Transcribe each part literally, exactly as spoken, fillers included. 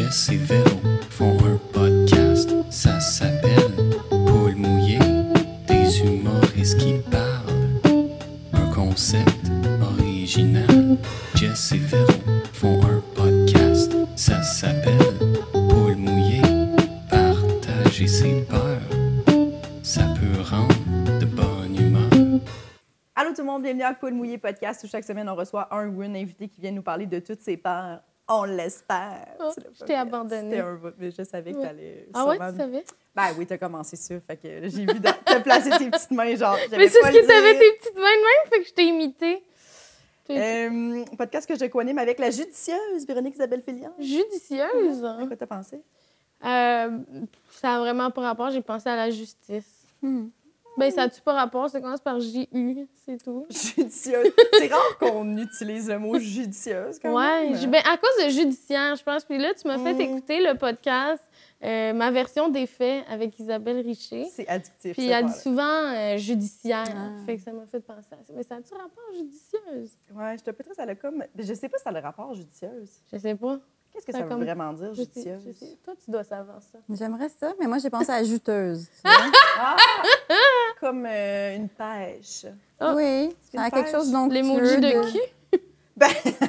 Jess et Véro font un podcast, ça s'appelle Paul mouillé, des humoristes qui parlent. Un concept original. Jess et Véro font un podcast, ça s'appelle Paul mouillé, partager ses peurs, ça peut rendre de bonne humeur. Allô tout le monde, bienvenue à Paul Mouillé Podcast où chaque semaine on reçoit un ou une invité qui vient nous parler de toutes ses peurs. On l'espère. Oh, je t'ai abandonnée. C'était un mais je savais que Ouais. t'allais. Ah ouais, sûrement- tu savais? Ben oui, t'as commencé ça. Fait que j'ai vu dans- t'as placé tes petites mains, genre. Mais j'avais c'est pas ce le que t'avais dire. tes petites mains de même, fait que je t'ai imité. Euh, podcast que je co-anime avec la judicieuse Véronique Isabelle Filion. Judicieuse. À quoi t'as pensé? Euh, ça a vraiment pas rapport, j'ai pensé à la justice. Ben, ça a-tu pas rapport? Ça commence par J U, c'est tout. Judicieuse. C'est rare qu'on utilise le mot judicieuse quand Ouais, même. je- ben, à cause de judiciaire, je pense. Puis là, tu m'as fait Mm. écouter le podcast, euh, ma version des faits avec Isabelle Richer. C'est addictif. Puis ça, elle dit voilà. souvent euh, judiciaire. Ah. Fait que ça m'a fait penser à ça. Mais ça a-tu rapport judicieuse? Ouais, je te peut-être ça a comme. Je sais pas si ça a le rapport judicieuse. Je sais pas. Qu'est-ce que Ça ça, veut comme- vraiment dire, Je sais, judicieuse? je sais. Toi, tu dois savoir ça. J'aimerais ça, mais moi, j'ai pensé à juteuse. tu vois. Ah! Comme euh, une pêche. Ah. Oui, C'est ça a une quelque pêche. chose donc L'emoji de cul? Ben,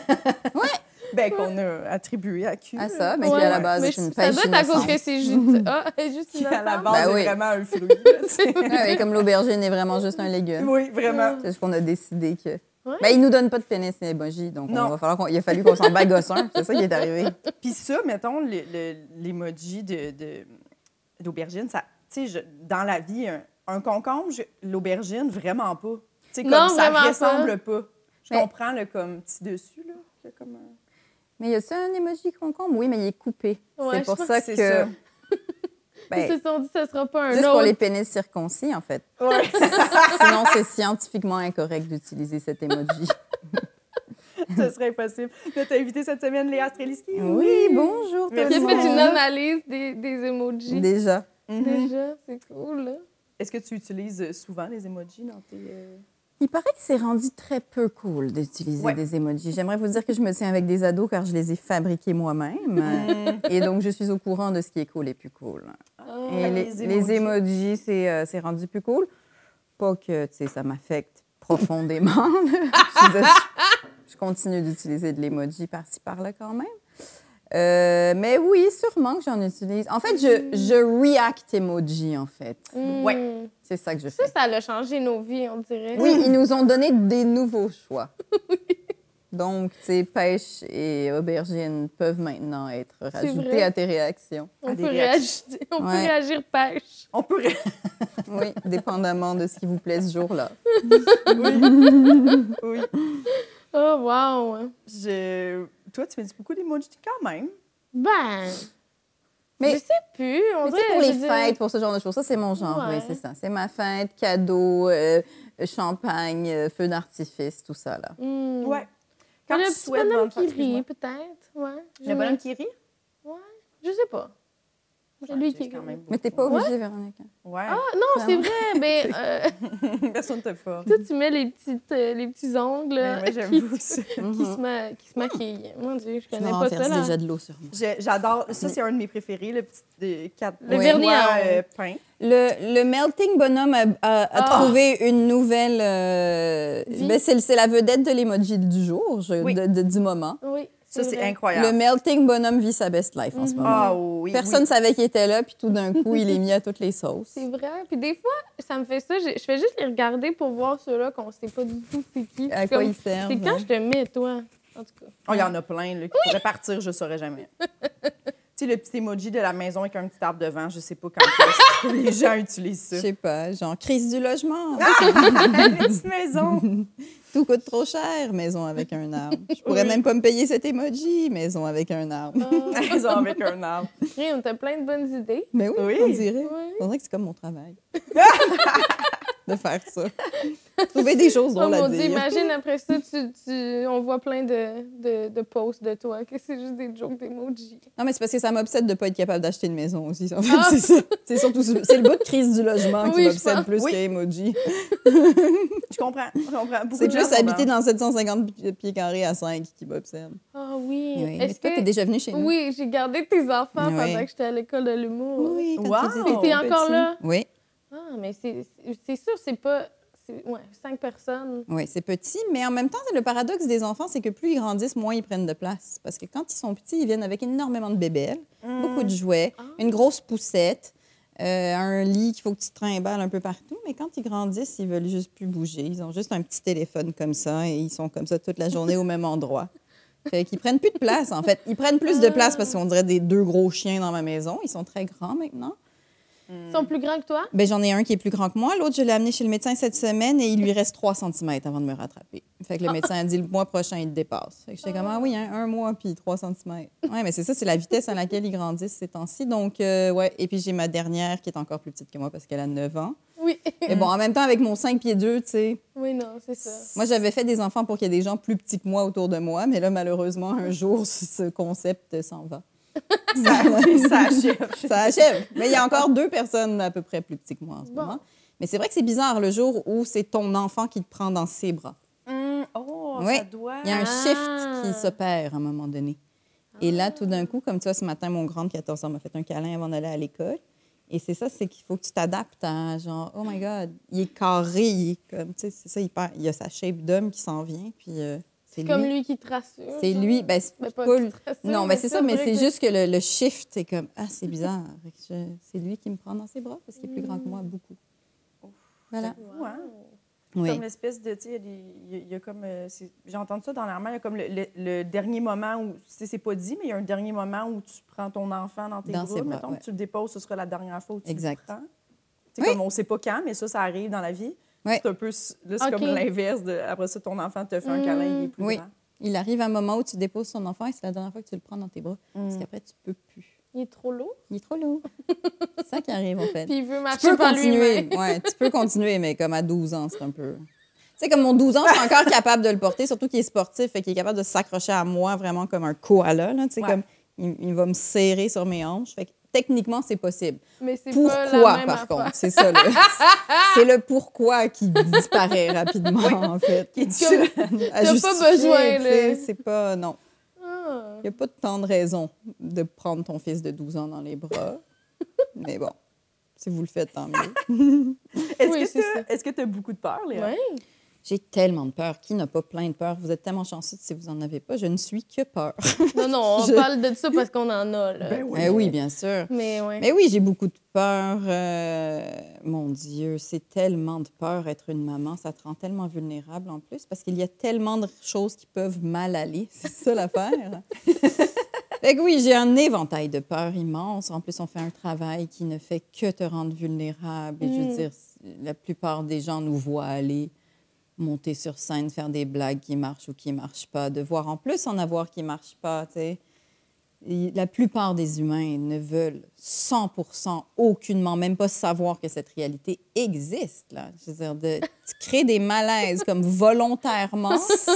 ben qu'on a attribué à Q. À ça, mais Ouais. qui à la base Mais est une ça pêche doit être à cause innocente. que c'est juste... Ah, juste Qui, à la innocent. base, Ben est oui. vraiment un fruit. là, tu sais. Ouais, ouais, comme l'aubergine est vraiment juste un légume. Oui, vraiment. C'est juste qu'on a décidé que... Ouais. Ben, ils nous donnent pas de pénis et emoji, donc Non. on va falloir qu'on... il a fallu qu'on s'en bagosse un. C'est ça qui est arrivé. Puis ça, mettons, le- le- l'emoji de, de, d'aubergine, ça, tu sais, je- dans la vie, un, un concombre, je- l'aubergine, vraiment pas. Tu sais, comme Non, ça vraiment ressemble pas. Je Mais- comprends le comme petit dessus, là. qu'il y a comme un- Mais y a-tu un emoji concombre? Oui, mais il est coupé. Ouais, c'est pour je pense ça que que... c'est ça. Ben, Ils se sont dit que ce sera pas un juste autre. pour les pénis circoncis, en fait. Ouais. Sinon, c'est scientifiquement incorrect d'utiliser cet emoji. Ce serait impossible. Là, t'as invité cette semaine Léa Streliski. Oui, bonjour tout Merci Qui le a fait une monde. analyse des, des emojis. Déjà. Mhm. Déjà, c'est cool, là. Est-ce que tu utilises souvent les emojis dans tes... euh, Il paraît que c'est rendu très peu cool d'utiliser Ouais. des emojis. J'aimerais vous dire que je me tiens avec des ados car je les ai fabriqués moi-même. Et donc, je suis au courant de ce qui est cool et plus cool. Ah. Et les, les les emojis. emojis, c'est euh, c'est rendu plus cool. Pas que, tu sais, ça m'affecte profondément. je, je- je continue d'utiliser de l'emoji par-ci, par-là quand même. Euh, mais oui, sûrement que j'en utilise. En fait, je, je react emoji, en fait. Hmm. Ouais. C'est ça que je Ça, fais. ça a changé nos vies, on dirait. Oui, ils nous ont donné des nouveaux choix. Donc, tu sais, pêche et aubergine peuvent maintenant être rajoutés vrai. à tes réactions. On, À des peut réagir, on peut Ouais. réagir pêche. On peut... Oui, dépendamment de ce qui vous plaît ce jour-là. Oui. Oh, wow! Je... Toi, tu mets beaucoup d'emojis quand même. Ben, Mais- je sais plus. On Mais tu dirait, sais, pour je les veux dire- fêtes, pour ce genre de choses, ça, c'est mon genre. Ouais. Oui, c'est ça. C'est ma fête, cadeau, euh, champagne, euh, feu d'artifice, tout ça, là. Hmm. Ouais. Quand le tu petit souhaites bonhomme bonne qui fête, rit, excuse-moi. peut-être. Ouais. Le bonhomme qui rit? Ouais. Je sais pas. C'est lui qui quand rit. même Mais t'es pas obligée, Véronique. Ouais. Ah, non, c'est vrai. Ben, euh, Personne te force. toi, tu mets les, petites, euh, les petits ongles Mais là, moi, qui, j'avoue ça. qui, se ma- qui se maquillent. Mon Dieu, je Je connais me pas ça. renverse Là. déjà de l'eau sur moi. Je- J'adore. Ça, c'est un de mes préférés, le petit de quatre Le doigts, vernis à ongles. euh, peint. Le, le Melting Bonhomme a, a- a Ah. trouvé une nouvelle... euh, Vie. ben, c'est c'est la vedette de l'emoji du jour, je- Oui. de- de- du moment. Oui. Ça, c'est vrai. incroyable. Le Melting Bonhomme vit sa best life en ce moment. Ah oui. Personne ne oui. savait qu'il était là, puis tout d'un coup, il est mis à toutes les sauces. C'est vrai. Puis des fois, ça me fait ça. Je, je fais juste les regarder pour voir ceux-là qu'on sait pas du tout c'est qui. À Puis quoi comme- ils servent. C'est quand hein? je te mets, toi. En tout cas. Oh, il y en a plein là, qui pourraient partir, je ne saurais jamais. Tu sais, le petit emoji de la maison avec un petit arbre devant, je sais pas quand est-ce que les gens utilisent Je ça. sais pas, genre crise du logement. Une petite maison. Tout coûte trop cher, maison avec un arbre. Je pourrais Oui. même pas me payer cet emoji, maison avec un arbre. Ah, Maison avec un arbre. Crime, t'as plein de bonnes idées. Mais oui, Oui. on dirait. Oui. On dirait que c'est comme mon travail. de faire ça. Trouver des choses Oh drôles mon à Dieu, dire. imagine après ça, tu, tu, on voit plein de, de, de posts de toi, que c'est juste des jokes d'emoji. Non, mais c'est parce que ça m'obsède de ne pas être capable d'acheter une maison aussi. En fait, Ah! c'est ça. C'est surtout c'est le bout de crise du logement qui Oui, je m'obsède pense. plus Oui. que emoji. Je comprends. Je comprends. Beaucoup C'est de plus gens habiter sont dans sept cent cinquante pi- pieds carrés à cinq qui m'obsède. Ah oui. Oui. Mais Est-ce toi, que... t'es déjà venu chez nous? Oui, j'ai gardé tes enfants Oui. pendant que j'étais à l'école de l'humour. Oui, quand Wow! tu étais Et t'es encore petit. là? Oui. Ah, mais c'est c'est- c'est sûr, c'est pas... c'est- Ouais, cinq personnes. Oui, c'est petit, mais en même temps, le paradoxe des enfants, c'est que plus ils grandissent, moins ils prennent de place. Parce que quand ils sont petits, ils viennent avec énormément de bébelles, Mm. beaucoup de jouets, Ah. une grosse poussette, euh, un lit qu'il faut que tu trimbales un peu partout. Mais quand ils grandissent, ils veulent juste plus bouger. Ils ont juste un petit téléphone comme ça et ils sont comme ça toute la journée au même endroit. Fait qu'ils prennent plus de place, en fait. Ils prennent plus de place parce qu'on dirait des deux gros chiens dans ma maison. Ils sont très grands maintenant. Ils sont plus grands que toi? Ben, j'en ai un qui est plus grand que moi. L'autre, je l'ai amené chez le médecin cette semaine et il lui reste trois centimètres avant de me rattraper. Fait que le médecin a dit le mois prochain, il te dépasse. Fait que j'étais comme, ah oui, hein, un mois puis trois centimètres. Oui, mais c'est ça, c'est la vitesse à laquelle ils grandissent ces temps-ci. Donc, euh, ouais. Et puis, j'ai ma dernière qui est encore plus petite que moi parce qu'elle a neuf ans. Oui. Mais bon, en même temps, avec mon cinq pieds deux, tu sais, Oui, non, c'est ça. moi, j'avais fait des enfants pour qu'il y ait des gens plus petits que moi autour de moi. Mais là, malheureusement, un jour, ce concept s'en va. Ça, oui, ça achève. Ça achève. Mais il y a encore deux personnes à peu près plus petites que moi en ce Bon. moment. Mais c'est vrai que c'est bizarre le jour où c'est ton enfant qui te prend dans ses bras. Hum, oh, Oui. ça doit... Il y a un Ah. shift qui s'opère à un moment donné. Et là, tout d'un coup, comme tu vois, ce matin, mon grand de quatorze ans m'a fait un câlin avant d'aller à l'école. Et c'est ça, c'est qu'il faut que tu t'adaptes à genre, oh my God, il est carré, il est comme, tu sais, c'est ça, il, perd- il a sa shape d'homme qui s'en vient. Puis euh, c'est Comme lui. lui qui te rassure. C'est genre. lui. Ben, c'est Mais pas pas le- qui te rassure, Non, mais c'est ça, mais vrai c'est que- juste que le, le shift, c'est comme, ah, c'est bizarre. Fait que je- C'est lui qui me prend dans ses bras parce qu'il est plus grand que moi, beaucoup. Voilà. Wow. hein? Oui. Comme l'espèce de, tu sais, il y a des- il y, a- il y a comme, euh, c'est- j'ai entendu ça dans l'armée, il y a comme le, le- le dernier moment où, tu sais, c'est pas dit, mais il y a un dernier moment où tu prends ton enfant dans tes Dans bras, ses bras, mettons, ouais. que tu le déposes, ce sera la dernière fois où tu Exact. le prends. Tu sais, Oui. comme on sait pas quand, mais ça, ça arrive dans la vie. Oui. C'est un peu, s- là, c'est OK. comme l'inverse de, après ça, ton enfant te fait un Mm. câlin, il est plus Oui. grand. Il arrive un moment où tu déposes ton enfant et c'est la dernière fois que tu le prends dans tes bras. Parce Mm. qu'après, tu peux plus. Il est trop lourd. Il est trop lourd. c'est ça qui arrive, en fait. Puis il veut Tu marcher peux par continuer. lui-même. Ouais, tu peux continuer, mais comme à douze ans, c'est un peu... Tu sais, comme mon douze ans, je suis encore capable de le porter, surtout qu'il est sportif, fait qu'il est capable de s'accrocher à moi vraiment comme un koala. Là, tu sais, Ouais. comme il, il va me serrer sur mes hanches. Fait que techniquement, c'est possible. Mais c'est pas la Pourquoi, même par affaire. contre? C'est ça, le, c'est le pourquoi qui disparaît rapidement, en fait. Qui est Comme- À T'as pas justifier, besoin, tu sais, là. C'est pas... Non. Ah. Il n'y a pas de tant de raison de prendre ton fils de douze ans dans les bras. Mais bon, si vous le faites, tant mieux. Est-ce Oui, que c'est t'as- est-ce que tu as beaucoup de peur, Léa? Ouais. J'ai tellement de peur. Qui n'a pas plein de peur? Vous êtes tellement chanceux si vous n'en avez pas. Je ne suis que peur. Non, non, on Je- parle de ça parce qu'on en a, là. Ben oui. Eh oui, bien sûr. Mais ouais. Mais oui, j'ai beaucoup de peur. Euh, mon Dieu, c'est tellement de peur être une maman. Ça te rend tellement vulnérable en plus parce qu'il y a tellement de choses qui peuvent mal aller. C'est ça l'affaire. Fait que oui, j'ai un éventail de peurs immense. En plus, on fait un travail qui ne fait que te rendre vulnérable. Et je Mm. veux dire, la plupart des gens nous voient aller monter sur scène, faire des blagues qui marchent ou qui ne marchent pas, de voir en plus en avoir qui ne marchent pas, tu sais. Et la plupart des humains ne veulent cent pour cent aucunement, même pas savoir que cette réalité existe. Là. Je veux dire, de, tu crées des malaises comme volontairement.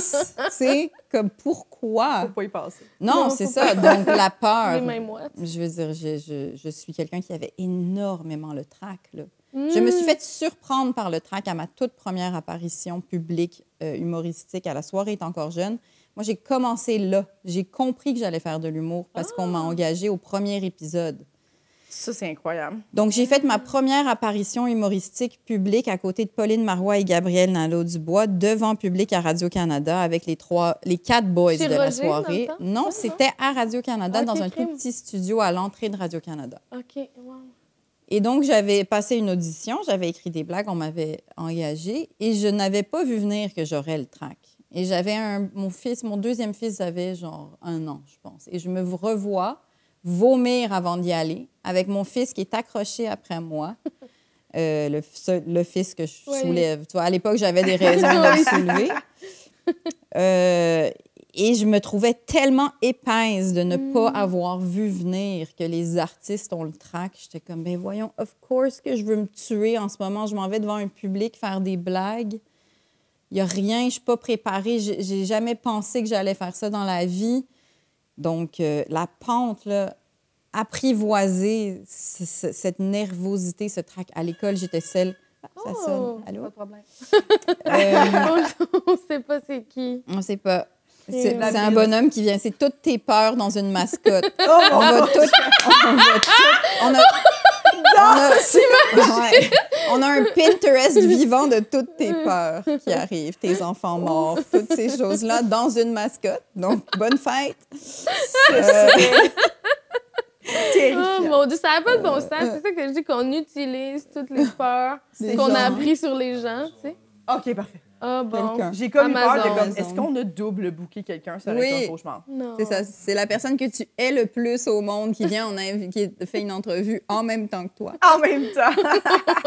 C'est comme pourquoi? Faut pas y passer. Non, Non, c'est faut ça. Donc, la peur. Les mains moites. Je veux dire, je, je, je suis quelqu'un qui avait énormément le trac, là. Je me suis fait surprendre par le trac à ma toute première apparition publique euh, humoristique à La soirée est encore jeune. Moi, j'ai commencé là. J'ai compris que j'allais faire de l'humour parce qu'on m'a engagée au premier épisode. Ça, c'est incroyable. Donc, j'ai fait ma première apparition humoristique publique à côté de Pauline Marois et Gabriel Nadeau-Dubois devant public à Radio-Canada avec les trois, les quatre boys Chez de la Roger, dans le soirée. temps, Non, c'est ça, c'était à Radio-Canada Ok, dans un crime. tout petit studio à l'entrée de Radio-Canada. OK, wow. Et donc, j'avais passé une audition, j'avais écrit des blagues, on m'avait engagée et je n'avais pas vu venir que j'aurais le trac. Et j'avais un... Mon fils, mon deuxième fils avait genre un an, je pense. Et je me revois vomir avant d'y aller avec mon fils qui est accroché après moi. Euh, le, ce- le fils que je Oui. soulève. Tu vois, à l'époque, j'avais des raisons de le soulever. Euh, Et je me trouvais tellement épaisse de ne Mm. pas avoir vu venir que les artistes ont le trac. J'étais comme, ben voyons, of course que je veux me tuer en ce moment. Je m'en vais devant un public faire des blagues. Il n'y a rien, je ne suis pas préparée. J'ai j'ai jamais pensé que j'allais faire ça dans la vie. Donc, euh, la pente, là, apprivoiser c- c- cette nervosité, ce trac. À l'école, j'étais celle... Ah, ça Oh. sonne. Pas Allô? de problème. Euh, On sait pas c'est qui. on sait pas. C'est C'est c'est la un bise. bonhomme qui vient. C'est toutes tes peurs dans une mascotte. Oh, On va tout... On va tout... On a... On a, ouais. On a un Pinterest vivant de toutes tes peurs qui arrivent, tes enfants morts, toutes ces choses-là dans une mascotte. Donc, bonne fête. Euh, Oh mon Dieu, ça n'a pas de bon sens. C'est ça que je dis qu'on utilise toutes les peurs Des qu'on a gens. appris sur les gens, tu sais. OK, parfait. Ah bon. Quelqu'un. J'ai comme eu peur de Amazon. comme, est-ce qu'on a double booké quelqu'un? Ça aurait été Oui. un cauchemar. Non. c'est ça, c'est la personne que tu hais le plus au monde qui vient, en invi- qui fait une entrevue en même temps que toi. En même temps.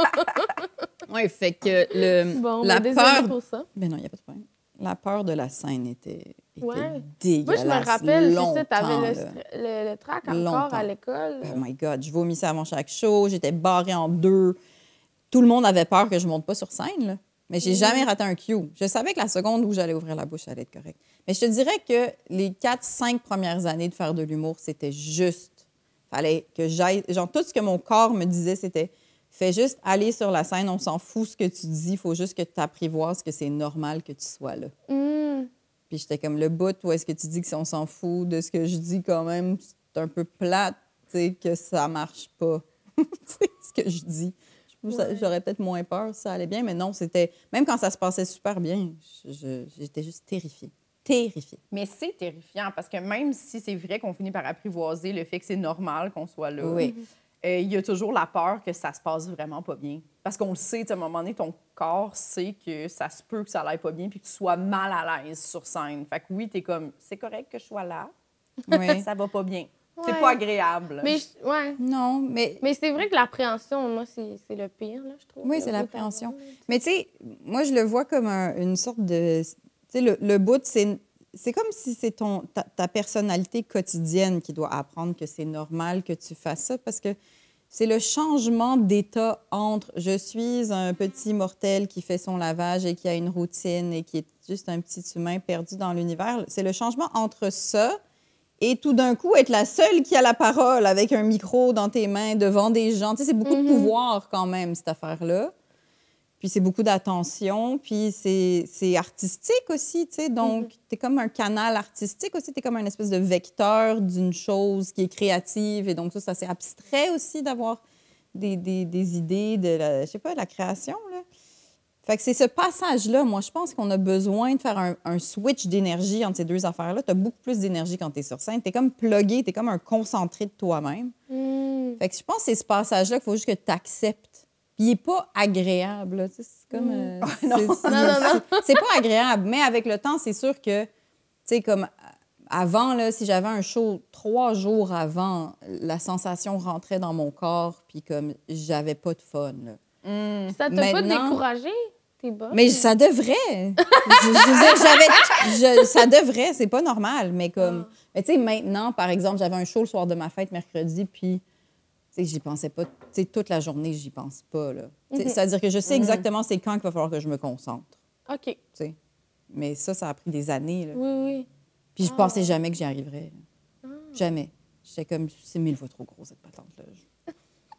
Oui, fait que le, Bon, la ben, désolée peur... pour ça. Ben non, il n'y a pas de problème. La peur de la scène était, était Ouais. Moi, dégueulasse. je me rappelle, c'est ça, longtemps, t'avais le, là. stra- le, le trac encore Longtemps. à l'école. Oh my God, je vomissais avant chaque show, j'étais barrée en deux. Tout le monde avait peur que je monte pas sur scène, là. Mais j'ai jamais raté un cue. Je savais que la seconde où j'allais ouvrir la bouche, ça allait être correct. Mais je te dirais que les quatre, cinq premières années de faire de l'humour, c'était juste. Fallait que j'aille. Genre, tout ce que mon corps me disait, c'était fais juste aller sur la scène, on s'en fout ce que tu dis, il faut juste que tu apprivoises que c'est normal que tu sois là. Hmm. Puis j'étais comme le bout où est-ce que tu dis que si on s'en fout de ce que je dis quand même, c'est un peu plate, tu sais, que ça marche pas. C'est ce que je dis. Je- ça- J'aurais peut-être moins peur si ça allait bien, mais non, c'était... Même quand ça se passait super bien, je- je- j'étais juste terrifiée. Terrifiée. Mais c'est terrifiant parce que même si c'est vrai qu'on finit par apprivoiser le fait que c'est normal qu'on soit là, Oui. euh, il y a toujours la peur que ça se passe vraiment pas bien. Parce qu'on le sait, tu sais, à un moment donné, ton corps sait que ça se peut que ça aille pas bien puis que tu sois mal à l'aise sur scène. Fait que oui, t'es comme, c'est correct que je sois là, Oui. ça va pas bien. C'est Ouais. pas agréable. Mais, je- ouais. Non, mais... Mais c'est vrai que l'appréhension, moi, c'est c'est le pire, là, je trouve. Oui, là, c'est autant- l'appréhension. Mais tu sais, moi, je le vois comme un- une sorte de... Tu sais, le, le bout, c'est... C'est comme si c'est ton, ta, ta personnalité quotidienne qui doit apprendre que c'est normal que tu fasses ça parce que c'est le changement d'état entre je suis un petit mortel qui fait son lavage et qui a une routine et qui est juste un petit humain perdu dans l'univers. C'est le changement entre ça et tout d'un coup être la seule qui a la parole avec un micro dans tes mains devant des gens. Tu sais, c'est beaucoup de pouvoir quand même, cette affaire-là. Puis c'est beaucoup d'attention, puis c'est c'est artistique aussi, tu sais. Donc, t'es comme un canal artistique aussi, t'es comme un espèce de vecteur d'une chose qui est créative. Et donc, ça, ça c'est abstrait aussi d'avoir des, des, des idées de, la, je sais pas, de la création, là. Fait que c'est ce passage-là, moi, je pense qu'on a besoin de faire un, un switch d'énergie entre ces deux affaires-là. T'as beaucoup plus d'énergie quand t'es sur scène. T'es comme plugué, t'es comme un concentré de toi-même. Hmm. Fait que je pense que c'est ce passage-là qu'il faut juste que tu acceptes. Puis il n'est pas agréable. Là. Tu sais, c'est comme. euh, c'est- Non, non, non. c'est- C'est pas agréable, mais avec le temps, c'est sûr que, tu sais, comme euh, avant, là, si j'avais un show trois jours avant, la sensation rentrait dans mon corps, puis comme j'avais pas de fun. Là. Ça t'a pas Maintenant- découragé? T'es bonne? Mais ça devrait. je, je veux dire, j'avais. je- ça devrait, c'est pas normal. Mais comme. Mais tu sais, maintenant, par exemple, j'avais un show le soir de ma fête, mercredi, puis. Tu sais, j'y pensais pas. Tu sais, toute la journée, j'y pense pas, là. Tu sais, c'est-à-dire que je sais exactement c'est quand qu'il va falloir que je me concentre. OK. Tu sais. Mais ça, ça a pris des années, là. Oui, oui. Puis je pensais jamais que j'y arriverais. là. Jamais. J'étais comme, c'est mille fois trop gros, cette patente-là. Je-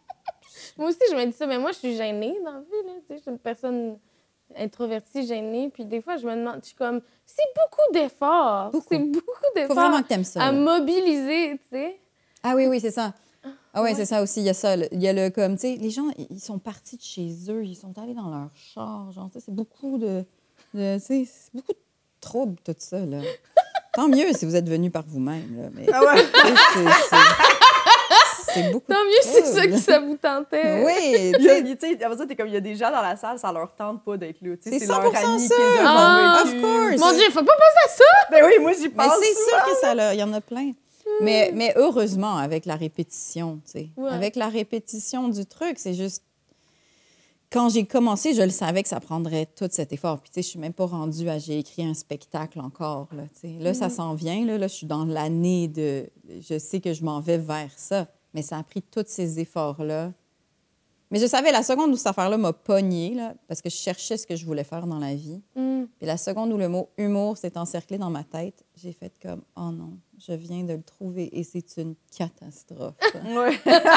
Moi aussi, je me dis ça, mais moi, je suis gênée dans la vie, là. Tu sais, je suis une personne introvertie, gênée, puis des fois, je me demande, je suis comme, c'est beaucoup d'efforts. Beaucoup. C'est beaucoup Faut d'efforts vraiment que t'aimes ça. à là. mobiliser, tu sais. Ah oui, oui, c'est ça. Ah oui, Ouais. c'est ça aussi. Il y a ça. là. Il y a le comme, tu sais, les gens, ils sont partis de chez eux, ils sont allés dans leur char. Genre, tu sais, c'est beaucoup de. de tu sais, c'est beaucoup de troubles, tout ça, là. Tant mieux si vous êtes venu par vous-même, là. Mais, Ah ouais. tu sais, c'est- c'est- c'est beaucoup. Tant mieux, c'est ça troubles. que ça vous tentait. Oui, tu Il y a- sais. il- tu sais, après ça, t'es comme, il y a des gens dans la salle, ça leur tente pas d'être là. Tu sais, C'est leur cent pour cent ami ça. qui les a Ah, convaincus. of course. Mon Dieu, faut pas penser à ça! Ben oui, moi, j'y Mais pense. c'est souvent. sûr que ça, là, il y en a plein. Mais, mais heureusement, avec la répétition, tu sais. Ouais. Avec la répétition du truc, c'est juste... quand j'ai commencé, je le savais que ça prendrait tout cet effort. Puis, tu sais, je suis même pas rendue à... J'ai écrit un spectacle encore, là, tu sais. Là, mm. ça s'en vient, là. Là, je suis dans l'année de... Je sais que je m'en vais vers ça. Mais ça a pris tous ces efforts-là. Mais je savais, la seconde où cette affaire-là m'a pognée, là, parce que je cherchais ce que je voulais faire dans la vie. Mm. Puis la seconde où le mot humour s'est encerclé dans ma tête, j'ai fait comme, oh non, je viens de le trouver et c'est une catastrophe. Oui.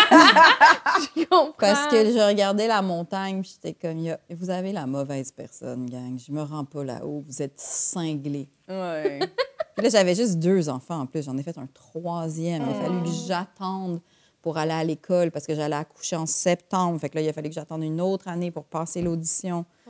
Je comprends. Parce que je regardais la montagne, puis j'étais comme, vous avez la mauvaise personne, gang. Je me rends pas là-haut, vous êtes cinglés. Oui. Puis là, j'avais juste deux enfants en plus. J'en ai fait un troisième. Il a fallu que j'attende pour aller à l'école parce que j'allais accoucher en septembre. Fait que là, il a fallu que j'attende une autre année pour passer l'audition. Oh.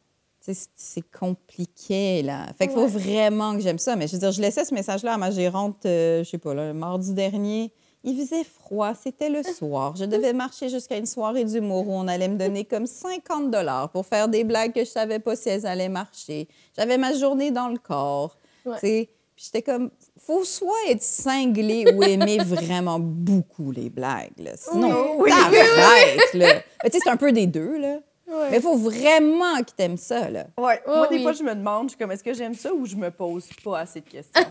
Tu sais, c'est compliqué, là. Fait qu'il faut ouais. vraiment que j'aime ça. Mais je veux dire, je laissais ce message-là à ma gérante, euh, je sais pas, là, mardi dernier. Il faisait froid, c'était le soir. Je devais marcher jusqu'à une soirée d'humour où on allait me donner comme cinquante dollars pour faire des blagues que je savais pas si elles allaient marcher. J'avais ma journée dans le corps. Ouais. Tu sais, puis j'étais comme, faut soit être cinglé ou aimer vraiment beaucoup les blagues, là. Sinon, oui, t'arrêtes, oui. là. Tu sais, c'est un peu des deux, là. Ouais. Mais il faut vraiment que t'aimes ça, là. Ouais. Oh, Moi, des oui. fois, je me demande, je suis comme, est-ce que j'aime ça ou je me pose pas assez de questions?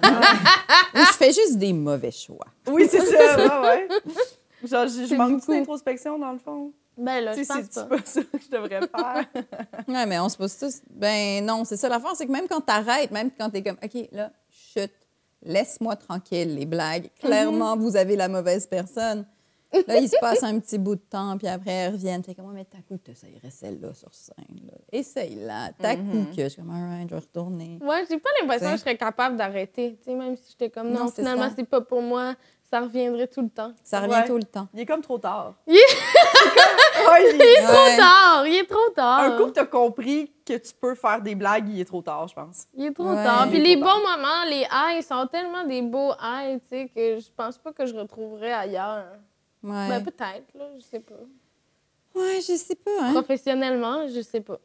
Ou je fais juste des mauvais choix. Oui, c'est ça, ouais, ouais. Genre, je, je manque d'introspection, dans le fond. Ben là, je pense c'est pas. pas ça que je devrais faire. Ouais, mais on se pose tous... Ben non, c'est ça l'affaire, c'est que même quand t'arrêtes, même quand t'es comme, OK, là, chut, laisse-moi tranquille, les blagues. Clairement, mm-hmm. vous avez la mauvaise personne. Là, il se passe un petit bout de temps, puis après, elles reviennent. T'es comme, mais t'as coup, t'essayerais celle-là sur scène. Là. Essaye-la. T'as coup mm-hmm. que je suis comme, all right, je vais retourner. Ouais, j'ai pas l'impression T'sais? que je serais capable d'arrêter. T'sais, même si j'étais comme, non, non finalement, c'est pas pour moi, ça reviendrait tout le temps. Ça revient ouais. tout le temps. Il est comme trop tard. Il est, comme... ouais, il est... il est trop ouais. tard. Il est trop tard. Un coup que t'as compris que tu peux faire des blagues, il est trop tard, je pense. Il est trop ouais. tard. Puis les bons tard. moments, les highs, sont tellement des beaux highs, tu sais, que je pense pas que je retrouverais ailleurs. Ouais. Ben, peut-être, là, je sais pas. Ouais, je sais pas, hein. Professionnellement, je sais pas.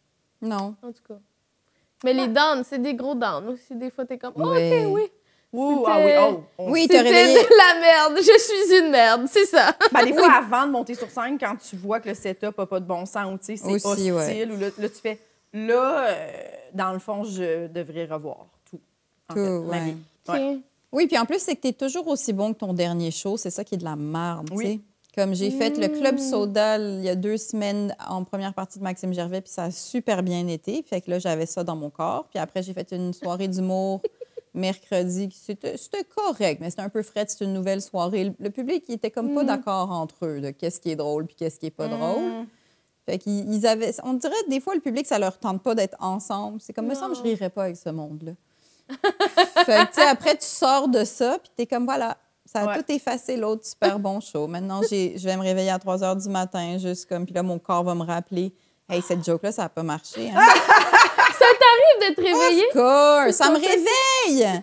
Non. En tout cas. Mais ouais. les downs, c'est des gros downs aussi. Des fois, t'es comme, oh, ouais. OK, oui. Ouh, ah oui, oh. Oui, t'as réveillé. C'était de la merde. Je suis une merde, c'est ça. Ben, des fois, oui. avant de monter sur scène, quand tu vois que le setup n'a pas de bon sens ou, tu sais, c'est aussi, hostile, ouais. ou là, là, tu fais, là, euh, dans le fond, je devrais revoir tout. En tout, fait, ouais. ma vie. Okay. Ouais. Oui, puis en plus, c'est que t'es toujours aussi bon que ton dernier show. C'est ça qui est de la merde, oui. tu sais. Comme j'ai mmh. fait le Club Soda il y a deux semaines en première partie de Maxime Gervais, puis ça a super bien été. Fait que là, j'avais ça dans mon corps. Puis après, j'ai fait une soirée d'humour mercredi. C'était, c'était correct, mais c'était un peu frais. C'était une nouvelle soirée. Le, le public, il était comme mmh. pas d'accord entre eux de qu'est-ce qui est drôle puis qu'est-ce qui est pas mmh. drôle. Fait qu'ils ils avaient... On dirait, des fois, le public, ça leur tente pas d'être ensemble. C'est comme, me semble, je rirais pas avec ce monde-là. Fait que, tu sais, après, tu sors de ça, puis t'es comme, voilà, ça a ouais. tout effacé l'autre super bon show. Maintenant, j'ai, je vais me réveiller à trois heures du matin, juste comme, puis là, mon corps va me rappeler, hey, cette joke-là, ça n'a pas marché. Hein? Ça t'arrive de te réveiller? Of course! Ça me réveille!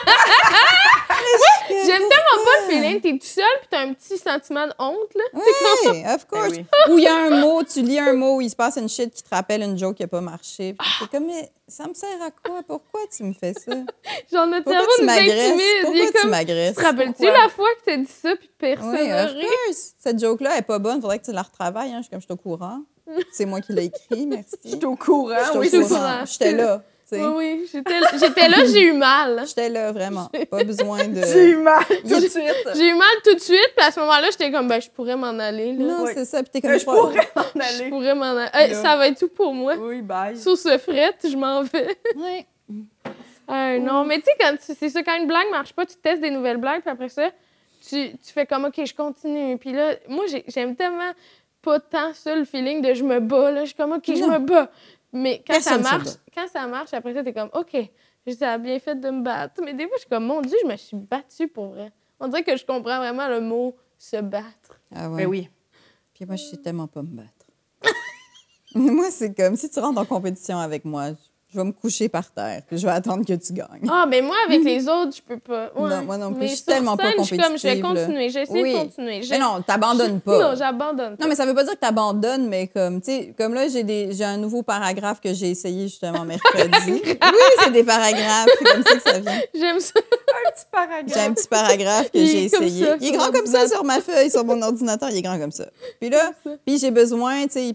Moi, j'aime tellement pas le feeling. T'es tout seul, puis t'as un petit sentiment de honte, là. Oui, of course. Ben oui. Ou il y a un mot, tu lis un mot, où il se passe une shit qui te rappelle une joke qui n'a pas marché. Puis t'es comme, mais ça me sert à quoi? Pourquoi tu me fais ça? Genre, notre Pourquoi cerveau tu nous m'agresses? intimide. Pourquoi il est tu comme, m'agresses? Tu te rappelles-tu Pourquoi? la fois que t'as dit ça, puis personne Oui, n'a of ri? course. Cette joke-là n'est pas bonne. Il faudrait que tu la retravailles. Hein. Je suis comme, je suis au courant. C'est moi qui l'ai écrit, merci. Je suis au courant. Oui, je suis au courant. J'étais là. T'sais. Oui, oui, j'étais, j'étais là, j'ai eu mal. J'étais là, vraiment. Pas besoin de... J'ai eu mal tout de suite. J'ai eu mal tout de suite, puis à ce moment-là, j'étais comme, ben, je pourrais m'en aller. Là. Non, oui. c'est ça. Puis t'es comme, je pourrais m'en aller. Je pourrais m'en aller. Hey, ça va être tout pour moi. Oui, bye. Sur ce fret, je m'en vais. Oui. Euh, non, mais tu sais, quand tu, c'est ça, quand une blague marche pas, tu testes des nouvelles blagues, puis après ça, tu, tu fais comme, OK, je continue. Puis là, moi, j'ai, j'aime tellement pas tant ça, le feeling de je me bats, là. Je suis comme, OK, non. je me bats. Mais quand Personne ça marche, quand ça marche, après ça, t'es comme, OK, ça a bien fait de me battre. Mais des fois, je suis comme, mon Dieu, je me suis battue pour vrai. On dirait que je comprends vraiment le mot se battre. Ah ouais. Ben oui. Puis moi, je sais tellement pas me battre. Moi, c'est comme, si tu rentres en compétition avec moi, je vais me coucher par terre, puis je vais attendre que tu gagnes. Ah, mais moi, avec les autres, je peux pas. Ouais. Non, moi non plus, mais je suis tellement scène, pas compétitive. Je suis comme, je vais continuer, j'essaie oui. de continuer. Je... Mais non, t'abandonnes pas. Non, j'abandonne pas. Non, mais ça veut pas dire que t'abandonnes, mais comme, tu sais, comme là, j'ai, des, j'ai un nouveau paragraphe que j'ai essayé justement mercredi. Oui, c'est des paragraphes, c'est comme ça que ça vient. J'aime ça. Un petit paragraphe. J'ai un petit paragraphe que il j'ai essayé. Ça, il est grand comme ça sur ma feuille, sur mon ordinateur, il est grand comme ça. Puis là, puis j'ai besoin, tu sais, puis...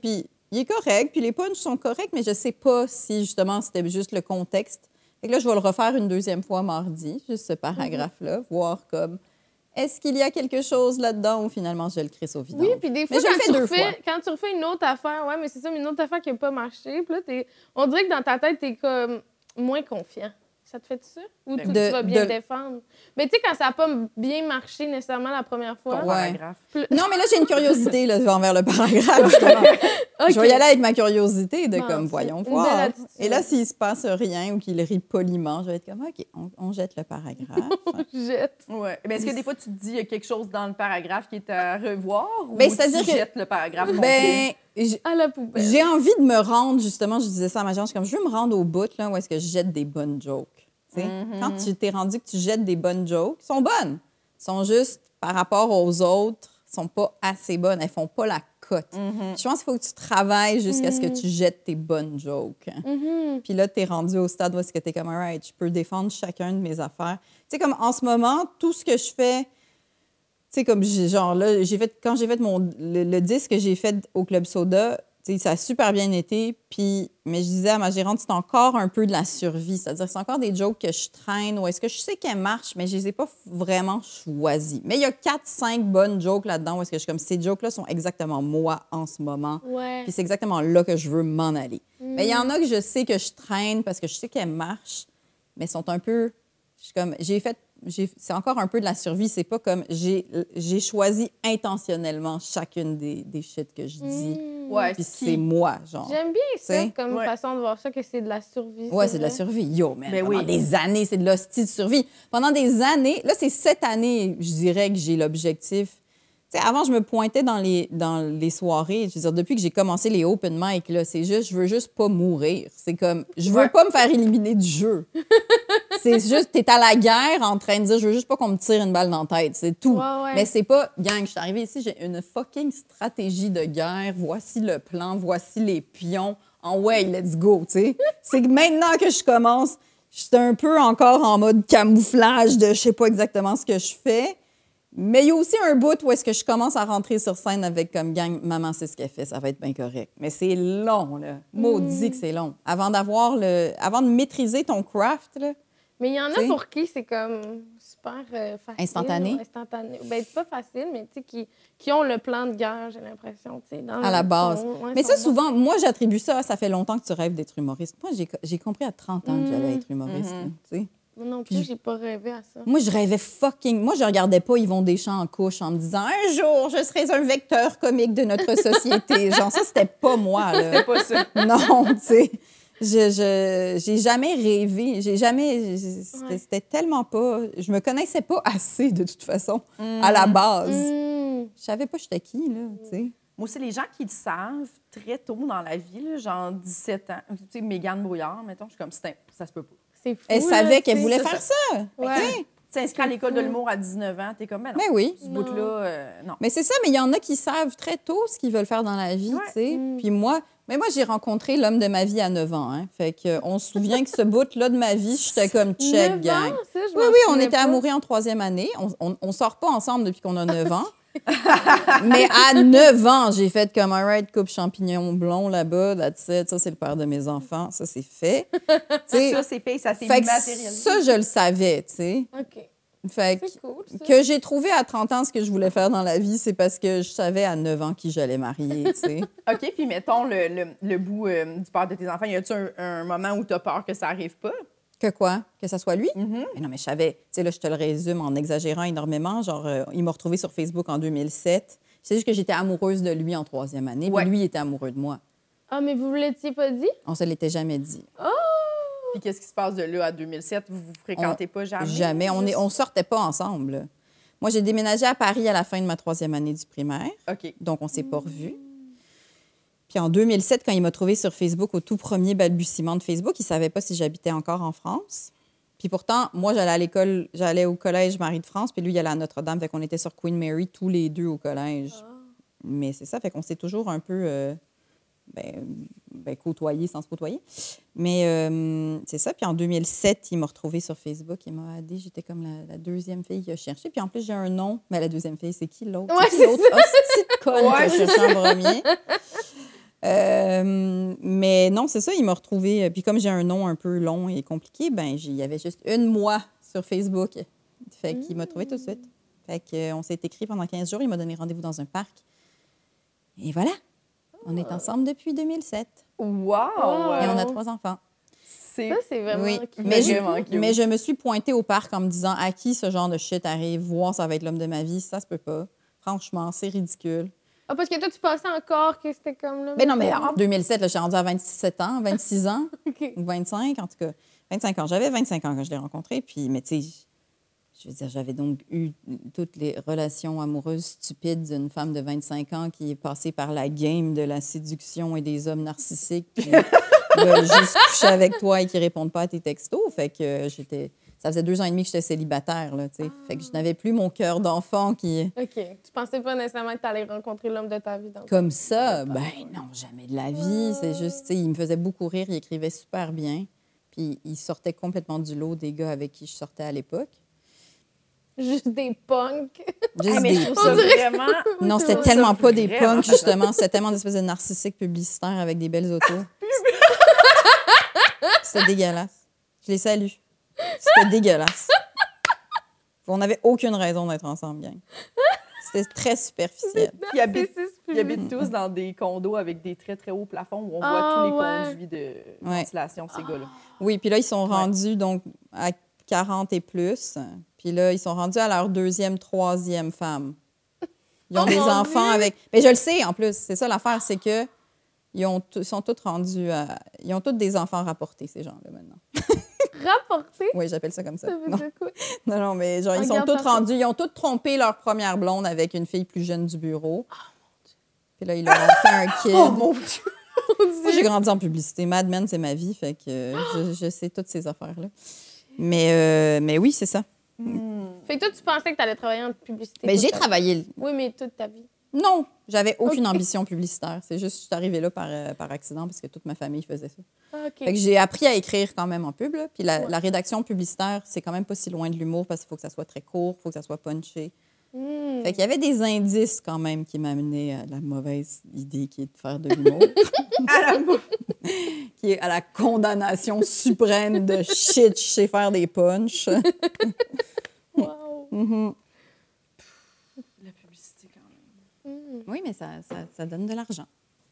il est correct, puis les punchs sont corrects, mais je sais pas si, justement, c'était juste le contexte. Fait que là, je vais le refaire une deuxième fois mardi, juste ce paragraphe-là, mm-hmm. voir comme, est-ce qu'il y a quelque chose là-dedans ou finalement, je le crisse au vidange? Oui, puis des fois, mais je quand, le fais tu deux refais, fois. quand tu refais une autre affaire, ouais, mais c'est ça, mais une autre affaire qui n'a pas marché, puis là, t'es, on dirait que dans ta tête, t'es comme moins confiant. Ça te fait ça? Ou tu, de, tu vas bien de... te défendre? Mais tu sais, quand ça n'a pas bien marché nécessairement la première fois... Ton paragraphe. Ouais. Non, mais là, j'ai une curiosité là, envers le paragraphe, justement. Okay. Je vais y aller avec ma curiosité de, bon, comme, voyons voir. Et là, s'il se passe rien ou qu'il rit poliment, je vais être comme, OK, on, on jette le paragraphe. on jette. Ouais. Mais est-ce que des fois, tu te dis, il y a quelque chose dans le paragraphe qui est à revoir ou ben, tu que... jettes le paragraphe ben, à la poubelle? J'ai envie de me rendre, justement, je disais ça à ma genre, comme, je veux me rendre au bout, là, où est-ce que je jette des bonnes jokes. Mm-hmm. Quand tu t'es rendu que tu jettes des bonnes jokes, elles sont bonnes. Elles sont juste, par rapport aux autres, elles sont pas assez bonnes. Elles font pas la cote. Mm-hmm. Je pense qu'il faut que tu travailles jusqu'à mm-hmm. ce que tu jettes tes bonnes jokes. Mm-hmm. Puis là, tu es rendu au stade où est-ce que tu es comme, all right, je peux défendre chacun de mes affaires. Tu sais, comme en ce moment, tout ce que je fais, tu sais, comme genre là, j'ai fait, quand j'ai fait mon, le, le disque que j'ai fait au Club Soda, t'sais, ça a super bien été, puis, mais je disais à ma gérante, c'est encore un peu de la survie. C'est-à-dire c'est encore des jokes que je traîne ou est-ce que je sais qu'elles marchent, mais je les ai pas vraiment choisies. Mais il y a quatre, cinq bonnes jokes là-dedans où est-ce que je suis comme, ces jokes-là sont exactement moi en ce moment. Ouais. Puis c'est exactement là que je veux m'en aller. Mm. Mais il y en a que je sais que je traîne parce que je sais qu'elles marchent, mais sont un peu... Je suis comme, j'ai fait... J'ai, c'est encore un peu de la survie. C'est pas comme... J'ai, j'ai choisi intentionnellement chacune des, des shit que je dis. Mmh. Ouais, puis c'est c'est moi, genre. J'aime bien ça t'sais? comme ouais. façon de voir ça, que c'est de la survie. Ouais, c'est, c'est de la survie. Yo, man, ben pendant oui. des années, c'est de l'hostie de survie. Pendant des années... Là, c'est cette année, je dirais, que j'ai l'objectif... Tu sais, avant, je me pointais dans les, dans les soirées. Je veux dire, depuis que j'ai commencé les open mic, là, c'est juste, je veux juste pas mourir. C'est comme, je veux ouais. pas me faire éliminer du jeu. C'est juste, t'es à la guerre en train de dire, je veux juste pas qu'on me tire une balle dans la tête. C'est tout. Ouais, ouais. Mais c'est pas, gang, je suis arrivée ici, j'ai une fucking stratégie de guerre. Voici le plan, voici les pions. En way, let's go, tu sais. C'est que maintenant que je commence, je suis un peu encore en mode camouflage de je sais pas exactement ce que je fais. Mais il y a aussi un bout où est-ce que je commence à rentrer sur scène avec comme gang, maman, c'est ce qu'elle fait, ça va être bien correct. Mais c'est long, là. Maudit mm. que c'est long. Avant d'avoir le... Avant de maîtriser ton craft, là. Mais il y en a t'sais? pour qui c'est comme super euh, facile. Instantané? Instantané. Ben, c'est pas facile, mais tu sais, qui, qui ont le plan de guerre, j'ai l'impression, tu sais. À la base. Son, ouais, mais ça, bon. souvent, moi, j'attribue ça, ça fait longtemps que tu rêves d'être humoriste. Moi, j'ai, j'ai compris à trente ans mm. que j'allais être humoriste, mm-hmm. tu sais. Moi non plus, Puis, j'ai pas rêvé à ça. Moi, je rêvais fucking... Moi, je regardais pas Yvon Deschamps en couche en me disant « Un jour, je serai un vecteur comique de notre société. » Genre, ça, c'était pas moi, là. C'était pas ça. Non, tu sais. Je, je, j'ai jamais rêvé. J'ai jamais... C'était, Ouais. c'était tellement pas... Je me connaissais pas assez, de toute façon, mm. à la base. Mm. Je savais pas j'étais qui, là, tu sais. Moi aussi, les gens qui le savent très tôt dans la vie, là, genre dix-sept ans, tu sais, Mégane Brouillard, mettons, je suis comme, c'est, ça se peut pas. C'est fou, Elle là, savait qu'elle t'sais. voulait c'est faire ça. ça. Ouais. Tu sais. Tu t'inscris à l'école de l'humour à dix-neuf ans, t'es comme, ben non, Mais oui. ce bout-là, euh, non. Mais c'est ça, mais il y en a qui savent très tôt ce qu'ils veulent faire dans la vie, Ouais. tu sais. Mm. Puis moi, mais moi, j'ai rencontré l'homme de ma vie à neuf ans, hein. Fait qu'on se souvient que ce bout-là de ma vie, j'étais comme check, neuf gang. ans, ça, je Oui, m'en oui, on souvenais était pas. amoureux en troisième année. On, on, on sort pas ensemble depuis qu'on a neuf ans. Mais à neuf ans, j'ai fait comme un right coupe champignon blond là-bas. That's it. Ça, c'est le père de mes enfants. Ça, c'est fait. T'sais, Ça, c'est fait, ça s'est fait que matérialisé. ça, je le savais, tu sais. OK. Fait que, C'est cool, ça. que j'ai trouvé à trente ans ce que je voulais faire dans la vie, c'est parce que je savais à neuf ans qui j'allais marier, tu sais. OK, puis mettons le, le, le bout euh, du père de tes enfants. Y a-tu un, un moment où t'as peur que ça arrive pas? Que quoi? Que ça soit lui? Mm-hmm. Mais non, mais je savais. Tu sais, là, je te le résume en exagérant énormément. Genre, euh, il m'a retrouvée sur Facebook en deux mille sept. C'est juste que j'étais amoureuse de lui en troisième année, Ouais. puis lui, il était amoureux de moi. Ah, mais vous ne l'étiez pas dit? On se l'était jamais dit. Oh! Puis qu'est-ce qui se passe de là à deux mille sept? Vous vous fréquentez pas jamais? Jamais. On est, on sortait pas ensemble, là. Moi, j'ai déménagé à Paris à la fin de ma troisième année du primaire. OK. Donc, on s'est pas revus. Puis en deux mille sept, quand il m'a trouvée sur Facebook, au tout premier balbutiement de Facebook, il savait pas si j'habitais encore en France. Puis pourtant, moi, j'allais à l'école, j'allais au collège Marie de France, puis lui, il allait à Notre-Dame. Fait qu'on était sur Queen Mary tous les deux au collège. Ah. Mais c'est ça, fait qu'on s'est toujours un peu euh, ben, ben, côtoyés sans se côtoyer. Mais euh, c'est ça. Puis en deux mille sept, il m'a retrouvée sur Facebook. Il m'a dit, j'étais comme la, la deuxième fille qu'il a cherché. Puis en plus, j'ai un nom. Mais la deuxième fille, c'est qui l'autre? Ouais, c'est qui l'autre? Ah, c'est petite conne Ouais, que je cherchais en premier. Euh, mais non, c'est ça, il m'a retrouvée. Puis comme j'ai un nom un peu long et compliqué, ben il y avait juste une moi sur Facebook. Fait qu'il m'a trouvé tout de suite. Fait qu'on s'est écrit pendant quinze jours. Il m'a donné rendez-vous dans un parc. Et voilà. On est ensemble depuis deux mille sept. Wow! Et on a trois enfants. C'est Ça, c'est vraiment Oui, cute. mais je, vraiment cute. mais je me suis pointée au parc en me disant à qui ce genre de shit arrive, voir ça va être l'homme de ma vie, ça se peut pas. Franchement, c'est ridicule. Ah, parce que toi, tu pensais encore que c'était comme là. Mais non, mais en deux mille sept, là, je suis rendue à vingt-sept ans, vingt-six ans, OK. ou vingt-cinq, en tout cas. vingt-cinq ans. J'avais vingt-cinq ans quand je l'ai rencontré. Puis, mais tu sais, je veux dire, j'avais donc eu toutes les relations amoureuses stupides d'une femme de vingt-cinq ans qui est passée par la game de la séduction et des hommes narcissiques qui veulent juste coucher avec toi et qui répondent pas à tes textos. Fait que euh, j'étais... Ça faisait deux ans et demi que j'étais célibataire, là, tu sais. Fait que je n'avais plus mon cœur d'enfant qui... OK. Tu pensais pas nécessairement que tu allais rencontrer l'homme de ta vie dans Comme ça, ben non, jamais de la vie. C'est juste, tu sais, il me faisait beaucoup rire, il écrivait super bien. Puis il sortait complètement du lot des gars avec qui je sortais à l'époque. Juste des punks. Juste Ah, mais des je trouve ça dirait- vraiment... Non, Je c'était trouve tellement ça pas des vraiment punks, justement. C'était tellement d'espèces de narcissiques publicitaires avec des belles autos. C'était dégueulasse. Je les salue. C'était dégueulasse. On n'avait aucune raison d'être ensemble, gang. C'était très superficiel. Ils habitent, C'est- c'est- ils habitent tous dans des condos avec des très, très hauts plafonds où on Ah, voit tous les ouais. conduits de Ouais. ventilation, ces gars-là. Oui, puis là, ils sont rendus donc à quarante et plus. Puis là, ils sont rendus à leur deuxième, troisième femme. Ils ont Oh des mon enfants Dieu! avec... Mais je le sais, en plus. C'est ça l'affaire, c'est que ils, ont t- ils sont tous rendus à... Ils ont tous des enfants rapportés, ces gens-là, maintenant. Rapporté. Oui, j'appelle ça comme ça. Ça veut Non, dire quoi? non, non, mais genre, ils sont Regarde tous partout. rendus... Ils ont tous trompé leur première blonde avec une fille plus jeune du bureau. Puis là, ils leur ont fait un kid. Oh mon Dieu! Moi, j'ai grandi en publicité. Mad Men, c'est ma vie, fait que euh, je, je sais toutes ces affaires-là. Mais, euh, mais oui, c'est ça. Fait que toi, tu pensais que tu allais travailler en publicité. Mais toute j'ai ta vie. travaillé... Oui, mais toute ta vie. Non, j'avais aucune Ok. ambition publicitaire. C'est juste que je suis arrivée là par, euh, par accident parce que toute ma famille faisait ça. Ah, OK. Fait que j'ai appris à écrire quand même en pub. Là. Puis la, Ouais. la rédaction publicitaire, c'est quand même pas si loin de l'humour parce qu'il faut que ça soit très court, il faut que ça soit punché. Hmm. Fait qu'il y avait des indices quand même qui m'amenaient à la mauvaise idée qui est de faire de l'humour, À la qui est à la condamnation suprême de shit, je sais faire des punchs. Wow. Mhm. La publicité, quand même. Hmm. Oui, mais ça, ça, ça donne de l'argent.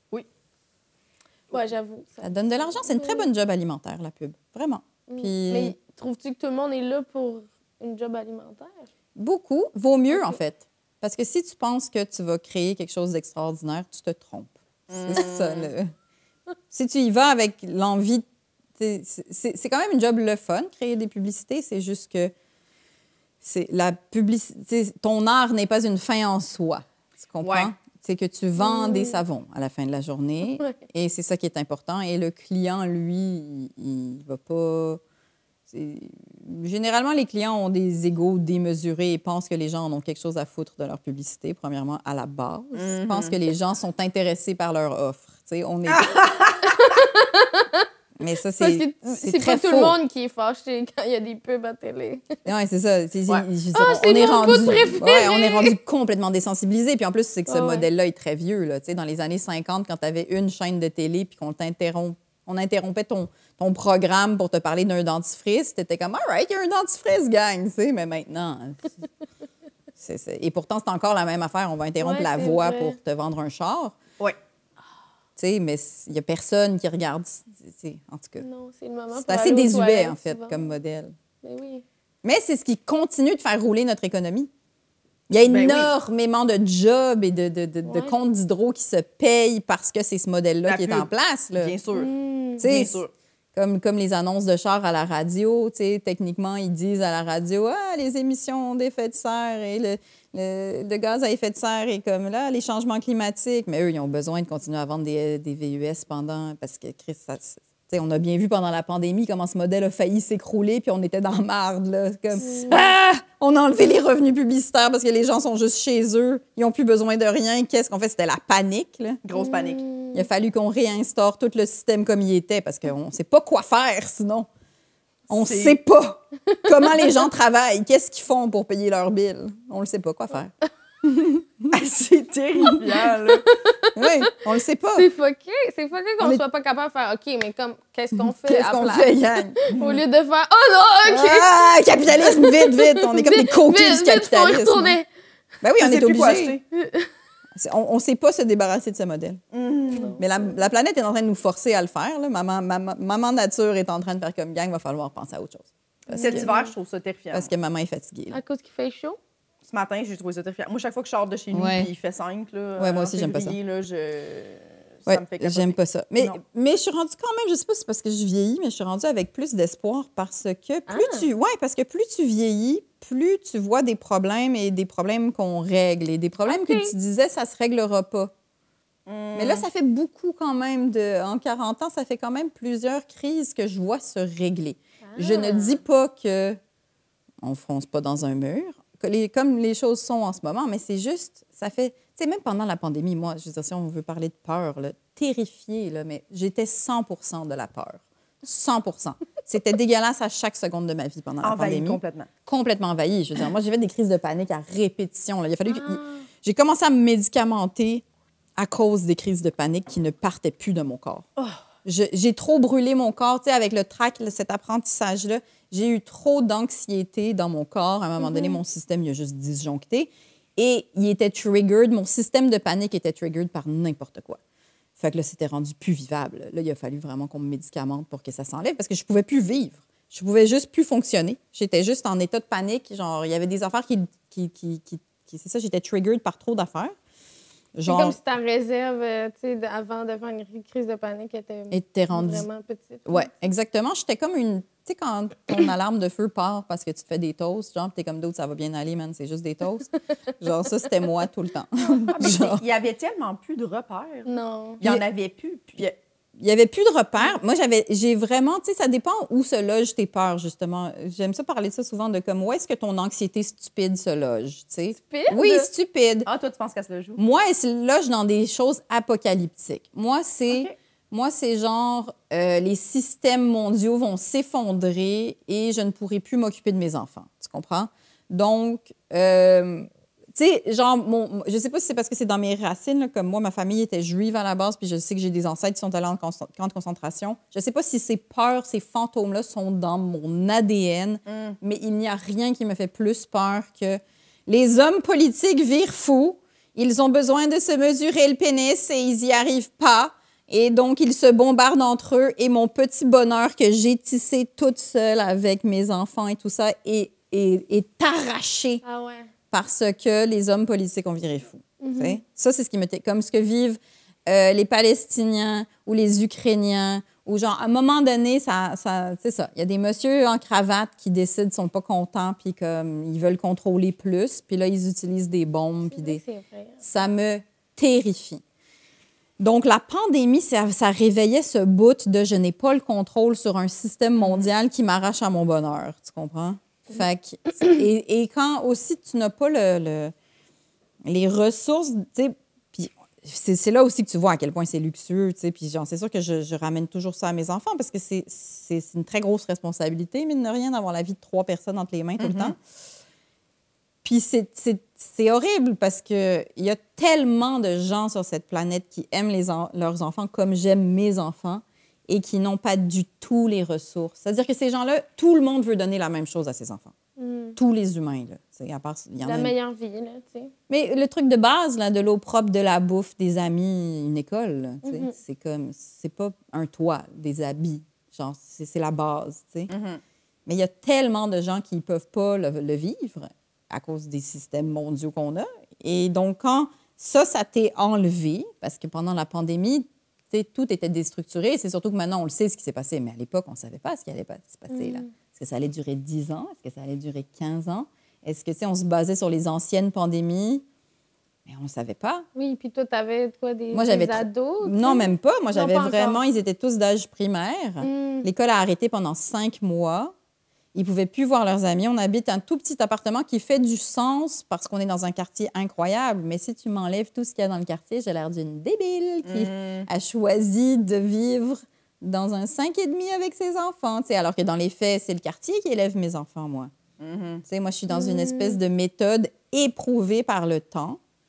Ouais, j'avoue. ça- Ça donne de l'argent. C'est une très bonne job alimentaire, la pub. Vraiment. Hmm. Puis- Mais trouves-tu que tout le monde est là pour une job alimentaire? Beaucoup. Vaut mieux, Ok. en fait. Parce que si tu penses que tu vas créer quelque chose d'extraordinaire, tu te trompes. C'est ça, le... Si tu y vas avec l'envie... t'sais, C'est c'est- c'est quand même une job le fun, créer des publicités. C'est juste que c'est la publicité... Ton art n'est pas une fin en soi. Tu comprends? Ouais. C'est que tu vends Mm. des savons à la fin de la journée. Ouais. Et c'est ça qui est important. Et le client, lui, il, il va pas... c'est- Généralement, les clients ont des égos démesurés et pensent que les gens en ont quelque chose à foutre de leur publicité, premièrement, à la base. Ils pensent que les gens sont intéressés par leur offre. Tu sais, on est... Mais ça, Parce c'est que c'est c'est très pas tout faux. le monde qui est fâché quand il y a des pubs à télé. Ouais, c'est ça. C'est- c'est- Ouais. je veux dire, Ah, c'est on est mon rendu, bout préféré! ouais, on est rendu complètement désensibilisé. Puis en plus, c'est que ce Ah ouais. modèle-là est très vieux. Là. Tu sais, dans les années cinquante, quand tu avais une chaîne de télé puis qu'on t'interrompt, on interrompait ton, ton programme pour te parler d'un dentifrice, tu étais comme, all right, il y a un dentifrice, gang. Tu sais, mais maintenant. c'est- c'est- Et pourtant, c'est encore la même affaire. On va interrompre Ouais, la c'est voix vrai. pour te vendre un char. Oui. Tu sais, mais il n'y a personne qui regarde. tu sais, En tout cas, Non, c'est le moment c'est pour assez aller aux désuet, toilettes, en fait, souvent. comme modèle. Mais oui. Mais c'est ce qui continue de faire rouler notre économie. Il y a Ben oui. énormément de jobs et de, de, de, de Ouais. comptes d'hydro qui se payent parce que c'est ce modèle-là La qui est pub. en place. Là. Bien sûr. Hmm. Tu sais, Bien sûr. Comme, comme les annonces de chars à la radio, tu sais, techniquement, ils disent à la radio, ah, les émissions d'effet de serre et le, le, le gaz à effet de serre et comme là, les changements climatiques. Mais eux, ils ont besoin de continuer à vendre des, des V U S pendant, parce que, Chris, ça, tu sais, on a bien vu pendant la pandémie comment ce modèle a failli s'écrouler, puis on était dans marde, là. C'est Comme, ah! On a enlevé les revenus publicitaires parce que les gens sont juste chez eux, ils n'ont plus besoin de rien. Qu'est-ce qu'on fait? C'était la panique, là. Grosse panique. Hmm. Il a fallu qu'on réinstaure tout le système comme il était parce qu'on ne sait pas quoi faire sinon. On ne C'est- sait pas comment les gens travaillent, qu'est-ce qu'ils font pour payer leurs billes. On ne sait pas quoi faire. C'est terrifiant, là. Oui, on le sait pas. C'est fucké. C'est fucké qu'on On ne est- soit pas capable de faire OK, mais comme, qu'est-ce qu'on fait Qu'est-ce à qu'on place? fait, gang? Au lieu de faire Oh non, OK! Ah, capitalisme, vite, vite! On est comme des coquilles du Vite, vite, faut y capitalisme. retourner. Ben oui, Je on sais est plus quoi obligé. C'est- On ne sait pas se débarrasser de ce modèle. Mm. Mais la, la planète est en train de nous forcer à le faire. Là. Maman, maman, maman nature est en train de faire comme gang, il va falloir penser à autre chose. Parce Cet que, hiver, je trouve ça terrifiant. parce que maman est fatiguée. là. À cause qu'il fait chaud? Ce matin, j'ai trouvé ça terrifiant. Moi, chaque fois que je sors de chez nous Ouais. puis il fait cinq, là, Ouais, moi en aussi, j'aime pas ça. février, Là, je... Ouais, ça me fait capoter. j'aime pas ça. Mais, Non. mais je suis rendue quand même, je sais pas si c'est parce que je vieillis, mais je suis rendue avec plus d'espoir parce que plus Ah. tu. Ouais, parce que plus tu vieillis, plus tu vois des problèmes et des problèmes qu'on règle. Et des problèmes Ok. que tu disais, ça se réglera pas. Mm. Mais là, ça fait beaucoup quand même de. En quarante ans, ça fait quand même plusieurs crises que je vois se régler. Je ne dis pas que on fonce pas dans un mur, que les, comme les choses sont en ce moment, mais c'est juste, ça fait, tu sais, même pendant la pandémie, moi, je veux dire, si on veut parler de peur, là, terrifiée, là, mais j'étais cent pour cent de la peur. cent pour cent. C'était dégueulasse à chaque seconde de ma vie pendant la Envahi pandémie. complètement. Complètement envahie. Je veux dire, moi, j'avais des crises de panique à répétition. Là. Il a fallu que- Ah. J'ai commencé à me médicamenter à cause des crises de panique qui ne partaient plus de mon corps. Je- j'ai trop brûlé mon corps, tu sais, avec le trac, le- cet apprentissage-là. J'ai eu trop d'anxiété dans mon corps. À un moment donné, mon système, il a juste disjoncté. Et il était triggered, mon système de panique était triggered par n'importe quoi. Fait que là, c'était rendu plus vivable. Là, il a fallu vraiment qu'on me médicamente pour que ça s'enlève parce que je pouvais plus vivre. Je pouvais juste plus fonctionner. J'étais juste en état de panique. Genre, il y avait des affaires qui... qui, qui, qui, qui- c'est ça, j'étais triggered par trop d'affaires. C'est Genre, comme si ta réserve, euh, tu sais, de- avant de faire une crise de panique, était était rendue... vraiment petite. Ouais, exactement. J'étais comme une... Tu sais, quand ton alarme de feu part parce que tu te fais des toasts, genre, puis t'es comme d'autres, ça va bien aller, man, c'est juste des toasts. Genre, ça, c'était moi tout le temps. Ah, mais Genre, c'est- il y avait tellement plus de repères. Non. Il y en Puis- avait plus. Puis, il n'y avait plus de repères. Moi, j'avais, j'ai vraiment, tu sais, ça dépend où se logent tes peurs, justement. J'aime ça parler de ça souvent, de comme, où est-ce que ton anxiété stupide se loge, tu sais? Stupide? Oui, stupide. ah, toi, tu penses qu'elle se le joue? Moi, elle se loge dans des choses apocalyptiques. Moi, c'est, OK. moi, c'est genre, euh, les systèmes mondiaux vont s'effondrer et je ne pourrai plus m'occuper de mes enfants. Tu comprends? Donc, euh, tu sais, genre, mon, je sais pas si c'est parce que c'est dans mes racines, là, comme moi, ma famille était juive à la base, puis je sais que j'ai des ancêtres qui sont allés en con- camp de concentration. Je sais pas si ces peurs, ces fantômes-là sont dans mon A D N, Mm. mais il n'y a rien qui me fait plus peur que les hommes politiques virent fous. Ils ont besoin de se mesurer le pénis et ils n'y arrivent pas. Et donc, ils se bombardent entre eux. Et mon petit bonheur que j'ai tissé toute seule avec mes enfants et tout ça est, est, est arraché Ah ouais. parce que les hommes politiques ont viré fou. Tu sais? Ça, c'est ce qui me... t- Comme ce que vivent euh, les Palestiniens ou les Ukrainiens, ou genre, à un moment donné, ça, ça, c'est ça. Il y a des messieurs en cravate qui décident, ne sont pas contents, puis comme ils veulent contrôler plus, puis là, ils utilisent des bombes, puis des... C'est vrai. Ça me terrifie. Donc, la pandémie, ça, ça réveillait ce bout de « je n'ai pas le contrôle sur un système mondial qui m'arrache à mon bonheur ». Tu comprends? Fait que, et, et quand aussi tu n'as pas le, le- les ressources, tu sais, puis c'est, c'est là aussi que tu vois à quel point c'est luxueux, tu sais, puis genre, c'est sûr que je, je ramène toujours ça à mes enfants parce que c'est, c'est, c'est une très grosse responsabilité, mine de rien, d'avoir la vie de trois personnes entre les mains tout le temps. Puis c'est, c'est, c'est horrible parce qu'il y a tellement de gens sur cette planète qui aiment les en- leurs enfants comme j'aime mes enfants et qui n'ont pas du tout les ressources. C'est-à-dire que ces gens-là, tout le monde veut donner la même chose à ses enfants. Mm. Tous les humains, là. Tu sais, à part, il y en La a... meilleure vie, là, tu sais. Mais le truc de base, là, de l'eau propre, de la bouffe, des amis, une école, là, tu sais, Mhm. c'est comme... C'est pas un toit, des habits. Genre, c'est, c'est la base, tu sais. Mhm. Mais il y a tellement de gens qui ne peuvent pas le, le vivre à cause des systèmes mondiaux qu'on a. Et donc, quand ça, ça t'est enlevé, parce que pendant la pandémie, tu sais, tout était déstructuré. C'est surtout que maintenant, on le sait ce qui s'est passé. Mais à l'époque, on ne savait pas ce qui allait pas se passer. Là. Est-ce que ça allait durer dix ans? Est-ce que ça allait durer quinze ans? Est-ce que, tu sais, on se basait sur les anciennes pandémies? Mais on ne savait pas. Oui, puis toi, t'avais quoi, des, Moi, j'avais des tr- ados? tu Non, sais? même pas. Moi, Non, j'avais pas encore. vraiment... Ils étaient tous d'âge primaire. Mm. L'école a arrêté pendant cinq mois. Ils ne pouvaient plus voir leurs amis. On habite un tout petit appartement qui fait du sens parce qu'on est dans un quartier incroyable. Mais si tu m'enlèves tout ce qu'il y a dans le quartier, j'ai l'air d'une débile qui Mm. a choisi de vivre dans un cinq et demi avec ses enfants. Tu sais, alors que dans les faits, c'est le quartier qui élève mes enfants, moi. Mhm. Tu sais, moi, je suis dans une espèce de méthode éprouvée par le temps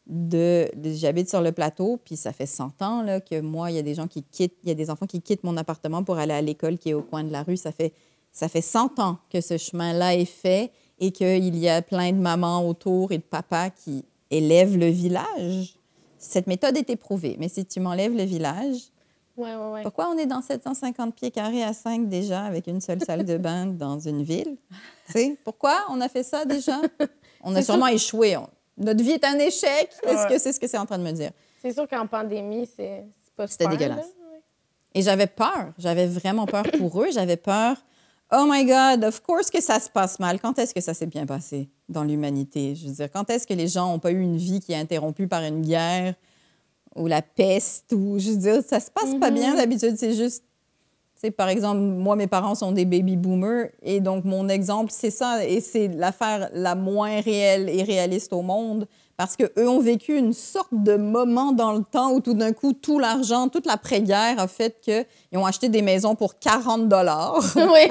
de, de- j'habite sur le plateau, puis ça fait cent ans là, que moi, il y a des gens qui quittent, il y a des enfants qui quittent mon appartement pour aller à l'école qui est au coin de la rue. Ça fait, ça fait cent ans que ce chemin-là est fait et qu'il y a plein de mamans autour et de papas qui élèvent le village. Cette méthode est éprouvée, mais si tu m'enlèves le village, Ouais, ouais, ouais. pourquoi on est dans sept cent cinquante pieds carrés à cinq déjà avec une seule salle de bain dans une ville? Tu sais, pourquoi on a fait ça déjà? On a C'est sûrement échoué. On- Notre vie est un échec. Est-ce Ouais. que c'est ce que c'est en train de me dire? C'est sûr qu'en pandémie, c'est c'est pas C'était super, dégueulasse. là. Ouais. Et j'avais peur. J'avais vraiment peur pour eux. J'avais peur. Oh my God, of course que ça se passe mal. Quand est-ce que ça s'est bien passé dans l'humanité? Je veux dire, quand est-ce que les gens n'ont pas eu une vie qui est interrompue par une guerre ou la peste? Ou, je veux dire, ça se passe pas bien d'habitude. C'est juste, tu sais, par exemple, moi, mes parents sont des baby boomers. Et donc, mon exemple, c'est ça. Et c'est l'affaire la moins réelle et réaliste au monde. Parce qu'eux ont vécu une sorte de moment dans le temps où tout d'un coup, tout l'argent, toute l'après-guerre a fait qu'ils ont acheté des maisons pour quarante dollars. Oui.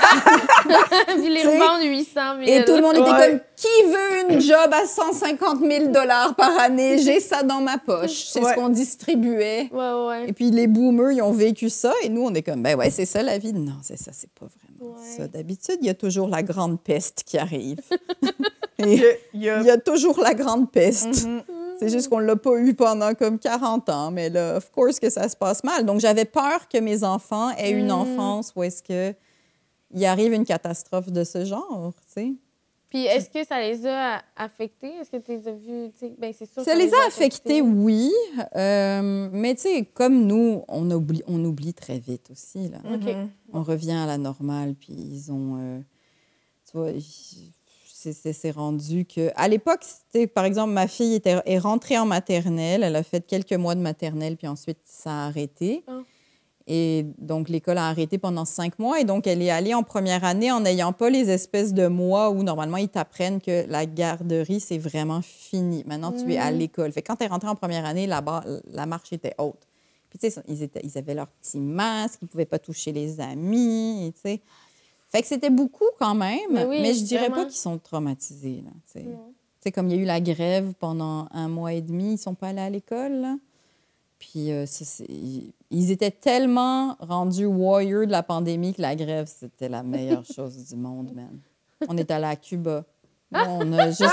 Puis les Tu sais, revendent huit cent mille. Et tout le monde était Ouais. comme, qui veut une job à cent cinquante mille dollars par année? J'ai ça dans ma poche. C'est Ouais. ce qu'on distribuait. Ouais, ouais. Et puis les boomers, ils ont vécu ça. Et nous, on est comme, ben ouais, c'est ça la vie. Non, c'est ça, c'est pas vraiment Ouais. ça. D'habitude, il y a toujours la grande peste qui arrive. Il Et y a- il y a- il y a toujours la grande peste. Mhm. C'est juste qu'on l'a pas eu pendant comme quarante ans. Mais là, of course que ça se passe mal. Donc, j'avais peur que mes enfants aient une Mm. enfance où est-ce que il arrive une catastrophe de ce genre, tu sais. Puis est-ce que ça les a affectés? Est-ce que tu les as vus? tu sais, Ben, c'est sûr que Ça les a affectés, oui. Euh, mais tu sais, comme nous, on oublie, on oublie très vite aussi. Là. OK. Mhm. On revient à la normale, puis ils ont... euh, tu vois, ils- c'est- c'est c'est rendu que... À l'époque, c'était, par exemple, ma fille était, est rentrée en maternelle. Elle a fait quelques mois de maternelle, puis ensuite, ça a arrêté. Ah. Et donc, l'école a arrêté pendant cinq mois. Et donc, elle est allée en première année en n'ayant pas les espèces de mois où, normalement, ils t'apprennent que la garderie, c'est vraiment fini. Maintenant, tu es à Mhm. l'école. Fait que quand tu es rentrée en première année, là-bas, la marche était haute. Puis, tu sais, ils, étaient- ils avaient leur petit masque, ils ne pouvaient pas toucher les amis, et tu sais. Fait que c'était beaucoup quand même, Mais mais, oui, je dirais pas vraiment. qu'ils sont traumatisés, là, tu sais. Non. Tu sais, comme il y a eu la grève pendant un mois et demi, ils sont pas allés à l'école, là. Puis euh, ça, c'est- ils ils étaient tellement rendus warriors de la pandémie que la grève, c'était la meilleure chose du monde, man. On est allé à Cuba. Nous, on a juste...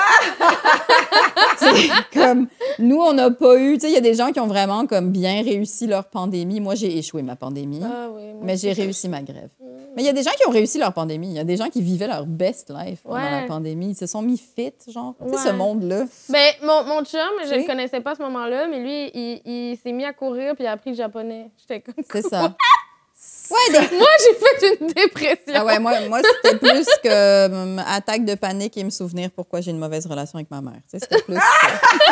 C'est comme... Nous, on n'a pas eu... Tu sais, il y a des gens qui ont vraiment comme bien réussi leur pandémie. Moi, j'ai échoué ma pandémie, Ah oui. moi mais j'ai aussi. réussi ma grève. Mais il y a des gens qui ont réussi leur pandémie. Il y a des gens qui vivaient leur best life pendant Ouais. la pandémie. Ils se sont mis fit, genre. Tu sais, ce Ouais. monde-là. Ben, mon, mon chum, je Oui. le connaissais pas à ce moment-là, mais lui, il, il s'est mis à courir puis il a appris le japonais. J'étais comme... C'est ça. Ouais, des- Moi, j'ai fait une dépression. Ah ouais, moi, moi c'était plus que hum, attaque de panique et me souvenir pourquoi j'ai une mauvaise relation avec ma mère. Tu sais, c'était plus ça.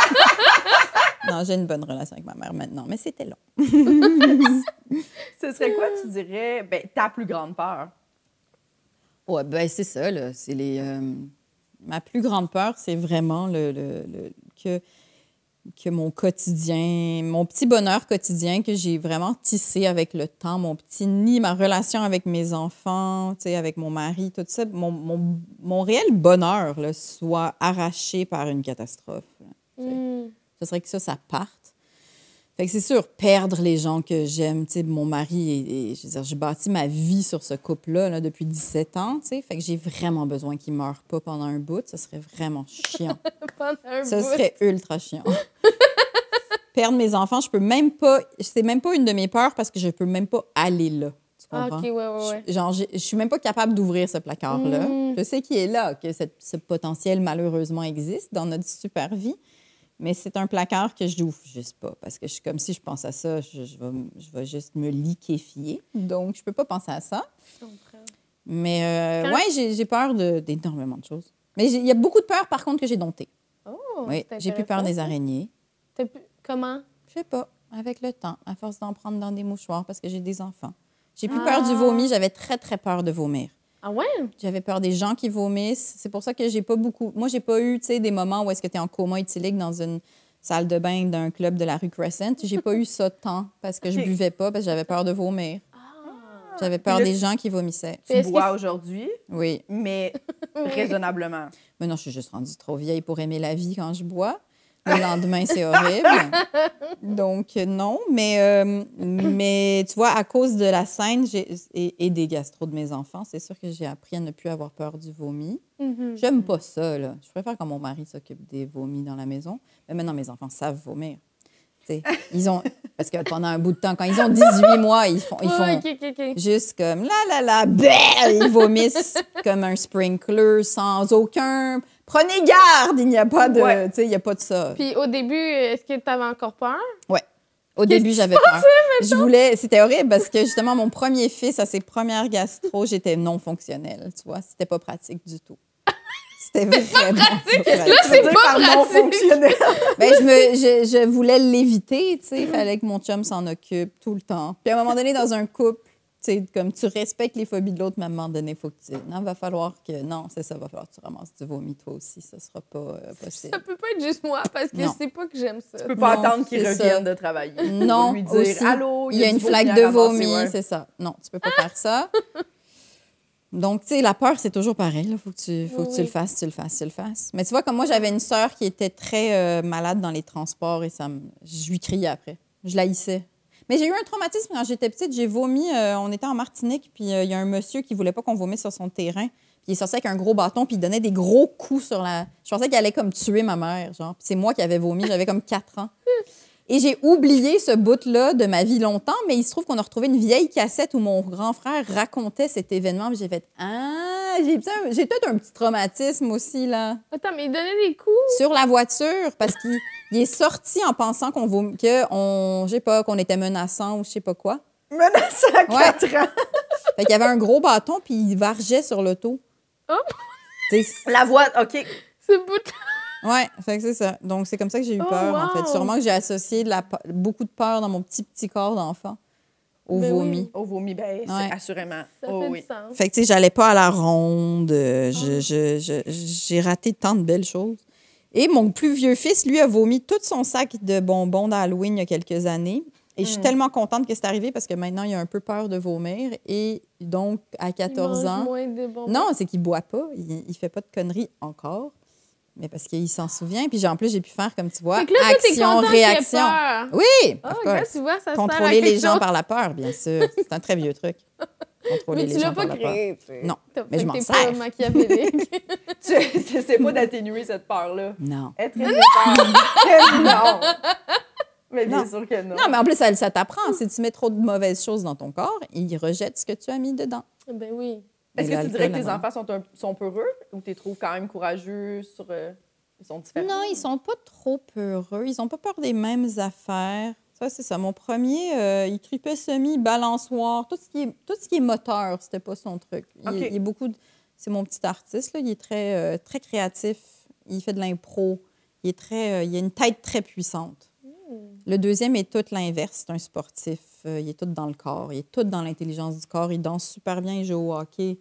Non, j'ai une bonne relation avec ma mère maintenant, mais c'était long. Ce serait quoi, tu dirais, ben, ta plus grande peur? Ouais, ben c'est ça, là. C'est les... euh, ma plus grande peur, c'est vraiment le, le- le- que, que mon quotidien, mon petit bonheur quotidien que j'ai vraiment tissé avec le temps, mon petit nid, ma relation avec mes enfants, tu sais, avec mon mari, tout ça, mon, mon, mon réel bonheur, là, soit arraché par une catastrophe. là. Mm. Ce serait que ça, ça parte. Fait que c'est sûr, perdre les gens que j'aime. Tu sais, mon mari, et, et, je veux dire, j'ai bâti ma vie sur ce couple-là là, depuis dix-sept ans. Tu sais, fait que j'ai vraiment besoin qu'il ne meure pas pendant un bout. Ça serait vraiment chiant. Pendant un Ça bout. serait ultra chiant. Perdre mes enfants, je peux même pas... C'est même pas une de mes peurs parce que je peux même pas aller là. Tu Ah, comprends? OK, ouais, ouais, ouais. Je- Genre, j'ai- je suis même pas capable d'ouvrir ce placard-là. Mm. Je sais qu'il est là, que cette- ce potentiel, malheureusement, existe dans notre super vie. Mais c'est un placard que je n'ouvre juste pas. Parce que je suis comme si je pense à ça, je, je vais, je vais juste me liquéfier. Donc, je peux pas penser à ça. Je comprends. Mais euh, Quand- ouais, j'ai j'ai peur de- d'énormément de choses. Mais j'ai- il y a beaucoup de peurs, par contre, que j'ai domptées. Oh, Oui, c'est j'ai plus peur intéressant, des ça. araignées. T'as pu- Comment? Je sais pas, avec le temps, à force d'en prendre dans des mouchoirs parce que j'ai des enfants. J'ai plus Ah. peur du vomi, j'avais très, très peur de vomir. Ah ouais? J'avais peur des gens qui vomissent. C'est pour ça que j'ai pas beaucoup... Moi, j'ai pas eu, tu sais, des moments où est-ce que tu es en coma éthylique dans une salle de bain d'un club de la rue Crescent. J'ai pas eu ça tant parce que je OK. buvais pas, parce que j'avais peur de vomir. J'avais peur Puis là, des tu- gens qui vomissaient. Tu Est-ce que bois c'est- aujourd'hui, Oui. mais Oui. raisonnablement. Mais non, je suis juste rendue trop vieille pour aimer la vie quand je bois. Le lendemain, c'est horrible. Donc, non. Mais, euh, mais tu vois, à cause de la scène j'ai, et, et des gastro de mes enfants, c'est sûr que j'ai appris à ne plus avoir peur du vomi. Mhm. J'aime pas ça, là. Je préfère quand mon mari s'occupe des vomis dans la maison. Mais maintenant, mes enfants savent vomir. T'sais, ils ont... Parce que pendant un bout de temps, quand ils ont dix-huit mois, ils font, ils font Ouais, ok, ok, ok. juste comme la la la, bleh, ils vomissent comme un sprinkler sans aucun... Prenez garde, il n'y a pas de... Ouais. Tu sais, il n'y a pas de ça. Puis au début, est-ce que tu avais encore peur? Ouais. Au début, j'avais peur. Je voulais... C'était horrible parce que, justement, mon premier fils, à ses premières gastro, j'étais non fonctionnelle, tu vois. C'était pas pratique du tout. C'était vraiment pas pratique. Là, c'est pas par non pratique. fonctionnel. Ben, je, me, je, je voulais l'éviter, tu sais. Il fallait que mon chum s'en occupe tout le temps. Puis à un moment donné, dans un couple, tu sais, comme tu respectes les phobies de l'autre, mais à un moment donné, il faut que tu... Non, il va falloir que... Non, c'est ça, il va falloir que tu ramasses du vomi, toi aussi. Ça sera pas euh, possible. Ça peut pas être juste moi parce que Non. c'est pas que j'aime ça. Tu peux pas Non, attendre qu'il c'est revienne ça. de travailler. Non, Lui dire, aussi, allô, il y a une du flaque vomi de à ramasser, vomi, ouais. c'est ça. Non, tu peux pas faire ça. Donc, tu sais, la peur, c'est toujours pareil. Il faut que, tu, faut Oui, que tu oui. le fasses, tu le fasses, tu le fasses. Mais tu vois, comme moi, j'avais une sœur qui était très euh, malade dans les transports et ça me... je lui criais après. Je la haïssais. Mais j'ai eu un traumatisme quand j'étais petite. J'ai vomi. euh, on était en Martinique, puis euh, il y a un monsieur qui voulait pas qu'on vomisse sur son terrain. Puis il est sorti avec un gros bâton, puis il donnait des gros coups sur la... Je pensais qu'il allait comme tuer ma mère, genre. Puis c'est moi qui avais vomi. J'avais comme quatre ans. Et j'ai oublié ce bout-là de ma vie longtemps, mais il se trouve qu'on a retrouvé une vieille cassette où mon grand frère racontait cet événement. Puis j'ai fait « Ah! » J'ai peut-être j'ai peut-être un petit traumatisme aussi, là. Attends, mais il donnait des coups. Sur la voiture, parce qu'il il est sorti en pensant qu'on vom- que on, je sais pas, qu'on était menaçant ou je sais pas quoi. Menaçant à Ouais. quatre ans. Fait qu'il y avait un gros bâton, puis il vargeait sur l'auto. Oh! Tu sais, La voix, OK. Ce bout ouais, fait que c'est ça. Donc, c'est comme ça que j'ai eu Oh, peur, en wow! fait. Sûrement que j'ai associé de la, pe- beaucoup de peur dans mon petit, petit corps d'enfant au Ben oui. vomi. Au vomi, ben, c'est Ouais. assurément. Ça Oh, fait oui. du sens. Fait que, tu sais, j'allais pas à la ronde. euh, je- je- je- j'ai raté tant de belles choses. Et mon plus vieux fils, lui, a vomi tout son sac de bonbons d'Halloween il y a quelques années. Et je suis Mm. tellement contente que c'est arrivé parce que maintenant, il a un peu peur de vomir. Et donc, à quatorze Il mange ans... moins de bonbons. Non, c'est qu'il boit pas. Il, il fait pas de conneries encore. Mais parce qu'il s'en souvient. Puis j'ai- en plus, j'ai pu faire, comme tu vois, Fait que là, toi, t'es action, content qu'il ait réaction. peur. Oui, Ah, of regarde, course. tu vois, ça sert à Contrôler les quelque gens chose. par la peur, bien sûr. C'est un très vieux truc. Contrôler Mais les tu l'as gens pas par la peur. créé, tu sais. Non, T'as- mais fait je que m'en t'es sers. pas machiavélique. Tu n'essaies pas d'atténuer cette peur-là. Non. Être très peur. Non. Mais bien Non. sûr que non. Non, mais en plus, ça, ça t'apprend. Si tu mets trop de mauvaises choses dans ton corps, il rejette ce que tu as mis dedans. Ben oui. Est-ce Et que tu dirais que tes l'alcool, enfants sont, un- sont peureux ou tu les trouves quand même courageux sur. euh, ils sont différents? Non, ils sont pas trop peureux. Ils ont pas peur des mêmes affaires. Ça, c'est ça. Mon premier, euh, il tripait semi, balançoire. Tout ce qui est, tout ce qui est moteur, c'était pas son truc. Il, OK. il est beaucoup... de- C'est mon petit artiste, là. Il est très, euh, très créatif. Il fait de l'impro. Il est très... euh, il a une tête très puissante. Le deuxième est tout l'inverse. C'est un sportif. Euh, il est tout dans le corps. Il est tout dans l'intelligence du corps. Il danse super bien. Il joue au hockey.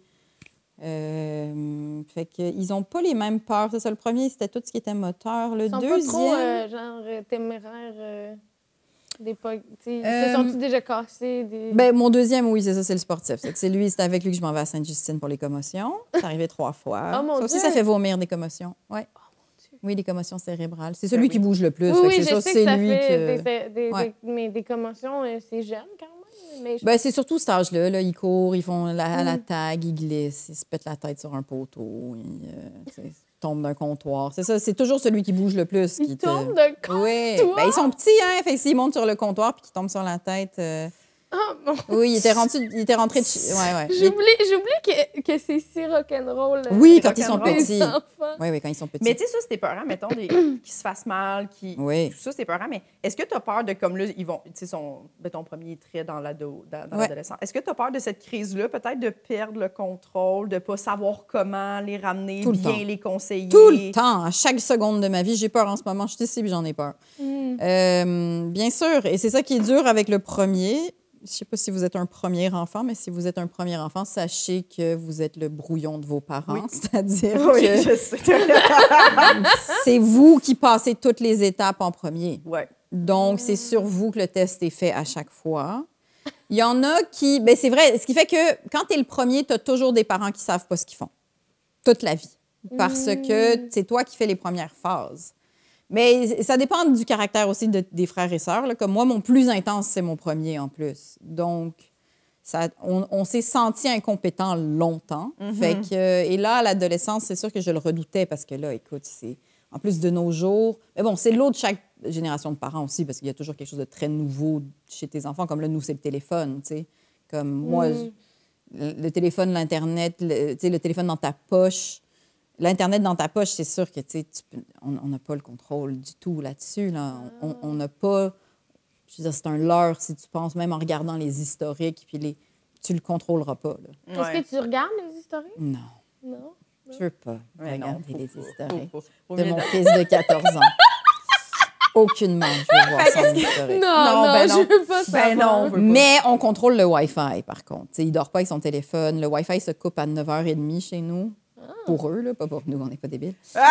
Euh, fait que, ils n'ont pas les mêmes peurs. C'est ça, le premier, c'était tout ce qui était moteur. Le Ils sont deuxième... pas trop, euh, genre, euh, téméraires. euh, des po- tu sais, Ils Euh, se sont-ils déjà cassés? Des... Ben, mon deuxième, oui, c'est ça, c'est le sportif. C'est que c'est lui, c'est avec lui que je m'en vais à Sainte-Justine pour les commotions. C'est arrivé trois fois. Oh, mon ça aussi, Dieu! ça fait vomir des commotions. Ouais. Dieu. Oui, les commotions cérébrales. C'est Ben celui oui. qui bouge le plus. oui, Fait que oui, c'est je ça, sais c'est que ça lui fait que... des, des, Ouais. des- mais des commotions, euh, c'est jeune quand même. Mais je- Ben, c'est surtout cet âge-là. Là. Ils courent, ils font la, la Mm. tag, ils glissent, ils se pètent la tête sur un poteau, ils, euh, tu sais, ils tombent d'un comptoir. C'est ça, c'est toujours celui qui bouge le plus. Ils qui te... tombent de comptoir. Oui, ben, ils sont petits, hein. Fait que s'ils montent sur le comptoir puis qu'ils tombent sur la tête... euh, Ah, bon. Oui, il était rentré, il était rentré de... chi- Ouais, ouais. Il- J'oublie, j'oublie que, que c'est si rock'n'roll. euh, Oui, les quand ils sont rock'n'roll petits. des enfants. Oui, oui, quand ils sont petits. Mais tu sais, ça, c'était peurant, mettons, des- qu'ils se fassent mal, qui Oui. tout ça, c'est peurant. Mais est-ce que tu as peur de, comme là, ils vont, tu sais, son, ben, ton premier trait dans l'ado, dans, dans Ouais. l'adolescent. Est-ce que tu as peur de cette crise-là, peut-être de perdre le contrôle, de ne pas savoir comment les ramener, Tout le bien temps. les conseiller? Tout le temps, à chaque seconde de ma vie, j'ai peur en ce moment. Je suis ici, puis j'en ai peur. Mm. Euh, bien sûr, et c'est ça qui est dur avec le premier. Je ne sais pas si vous êtes un premier enfant, mais si vous êtes un premier enfant, sachez que vous êtes le brouillon de vos parents. Oui. C'est-à-dire Oui, que je sais. c'est vous qui passez toutes les étapes en premier. ouais. Donc, c'est sur vous que le test est fait à chaque fois. Il y en a qui... Bien, c'est vrai, ce qui fait que quand tu es le premier, tu as toujours des parents qui ne savent pas ce qu'ils font. Toute la vie. Parce que c'est toi qui fais les premières phases. Mais ça dépend du caractère aussi de, des frères et sœurs. Là. Comme moi, mon plus intense, c'est mon premier en plus. Donc, ça, on, on s'est senti incompétent longtemps. Mm-hmm. Fait que, euh, et là, à l'adolescence, c'est sûr que je le redoutais parce que là, écoute, c'est en plus de nos jours. Mais bon, c'est l'autre de chaque génération de parents aussi parce qu'il y a toujours quelque chose de très nouveau chez tes enfants. Comme là, nous, c'est le téléphone, tu sais. Comme moi, mm. je, le, le téléphone, l'Internet, le, tu sais, le téléphone dans ta poche. L'Internet dans ta poche, c'est sûr que, tu sais, tu peux, on n'a pas le contrôle du tout là-dessus. Là. On n'a pas... Je veux dire, c'est un leurre si tu penses, même en regardant les historiques, puis les, tu le contrôleras pas. Là. Ouais. Est-ce que tu regardes les historiques? Non. Non? Je veux pas ouais, regarder non, les faut, historiques faut, faut, faut, de mon fils de quatorze ans. Aucunement, je veux voir son historique. Non, non, non, ben non, je veux pas savoir. Ben non, on veut pas. Mais on contrôle le Wi-Fi, par contre. T'sais, il dort pas avec son téléphone. Le Wi-Fi se coupe à neuf heures trente chez nous. Ah. Pour eux, là, pas pour nous, on n'est pas débiles. Ah.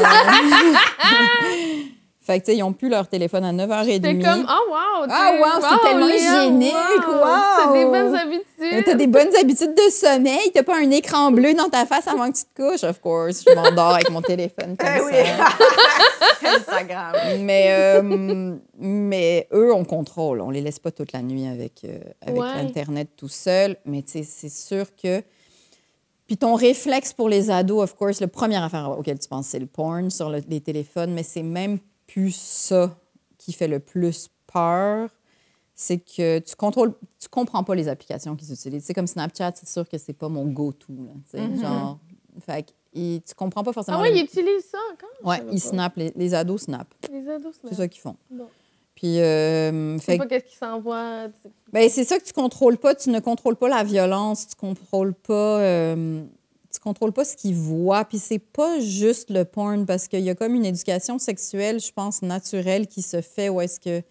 Fait que, tu sais, ils n'ont plus leur téléphone à neuf heures trente. C'est comme, oh wow! Ah, wow, c'est wow, tellement Léa, hygiénique! Wow! wow. T'as des bonnes habitudes! T'as des bonnes habitudes de sommeil. T'as pas un écran bleu dans ta face avant que tu te couches, of course. Je m'endors avec mon téléphone comme eh ça. Oui. Instagram. Mais, euh, mais eux, on contrôle. On les laisse pas toute la nuit avec, euh, avec ouais. l'Internet tout seul. Mais, tu sais, c'est sûr que... Puis ton réflexe pour les ados, of course, la première affaire auquel tu penses, c'est le porn sur le, les téléphones, mais c'est même plus ça qui fait le plus peur. C'est que tu contrôles, tu comprends pas les applications qu'ils utilisent. C'est comme Snapchat, c'est sûr que c'est pas mon go-to. Là, mm-hmm. Genre, fait que et, tu comprends pas forcément... Ah oui, le... ils utilisent ça encore? Oui, ils snappent. Les, les ados snappent. Les ados snappent. C'est ça qu'ils font. Bon. Puis... Euh, tu sais pas qu'est-ce qu'ils s'envoient. Tu sais. Ben, c'est ça que tu contrôles pas. Tu ne contrôles pas la violence. Tu contrôles pas... Euh, tu contrôles pas ce qu'ils voient. Puis c'est pas juste le porn, parce qu'il y a comme une éducation sexuelle, je pense, naturelle qui se fait où est-ce que...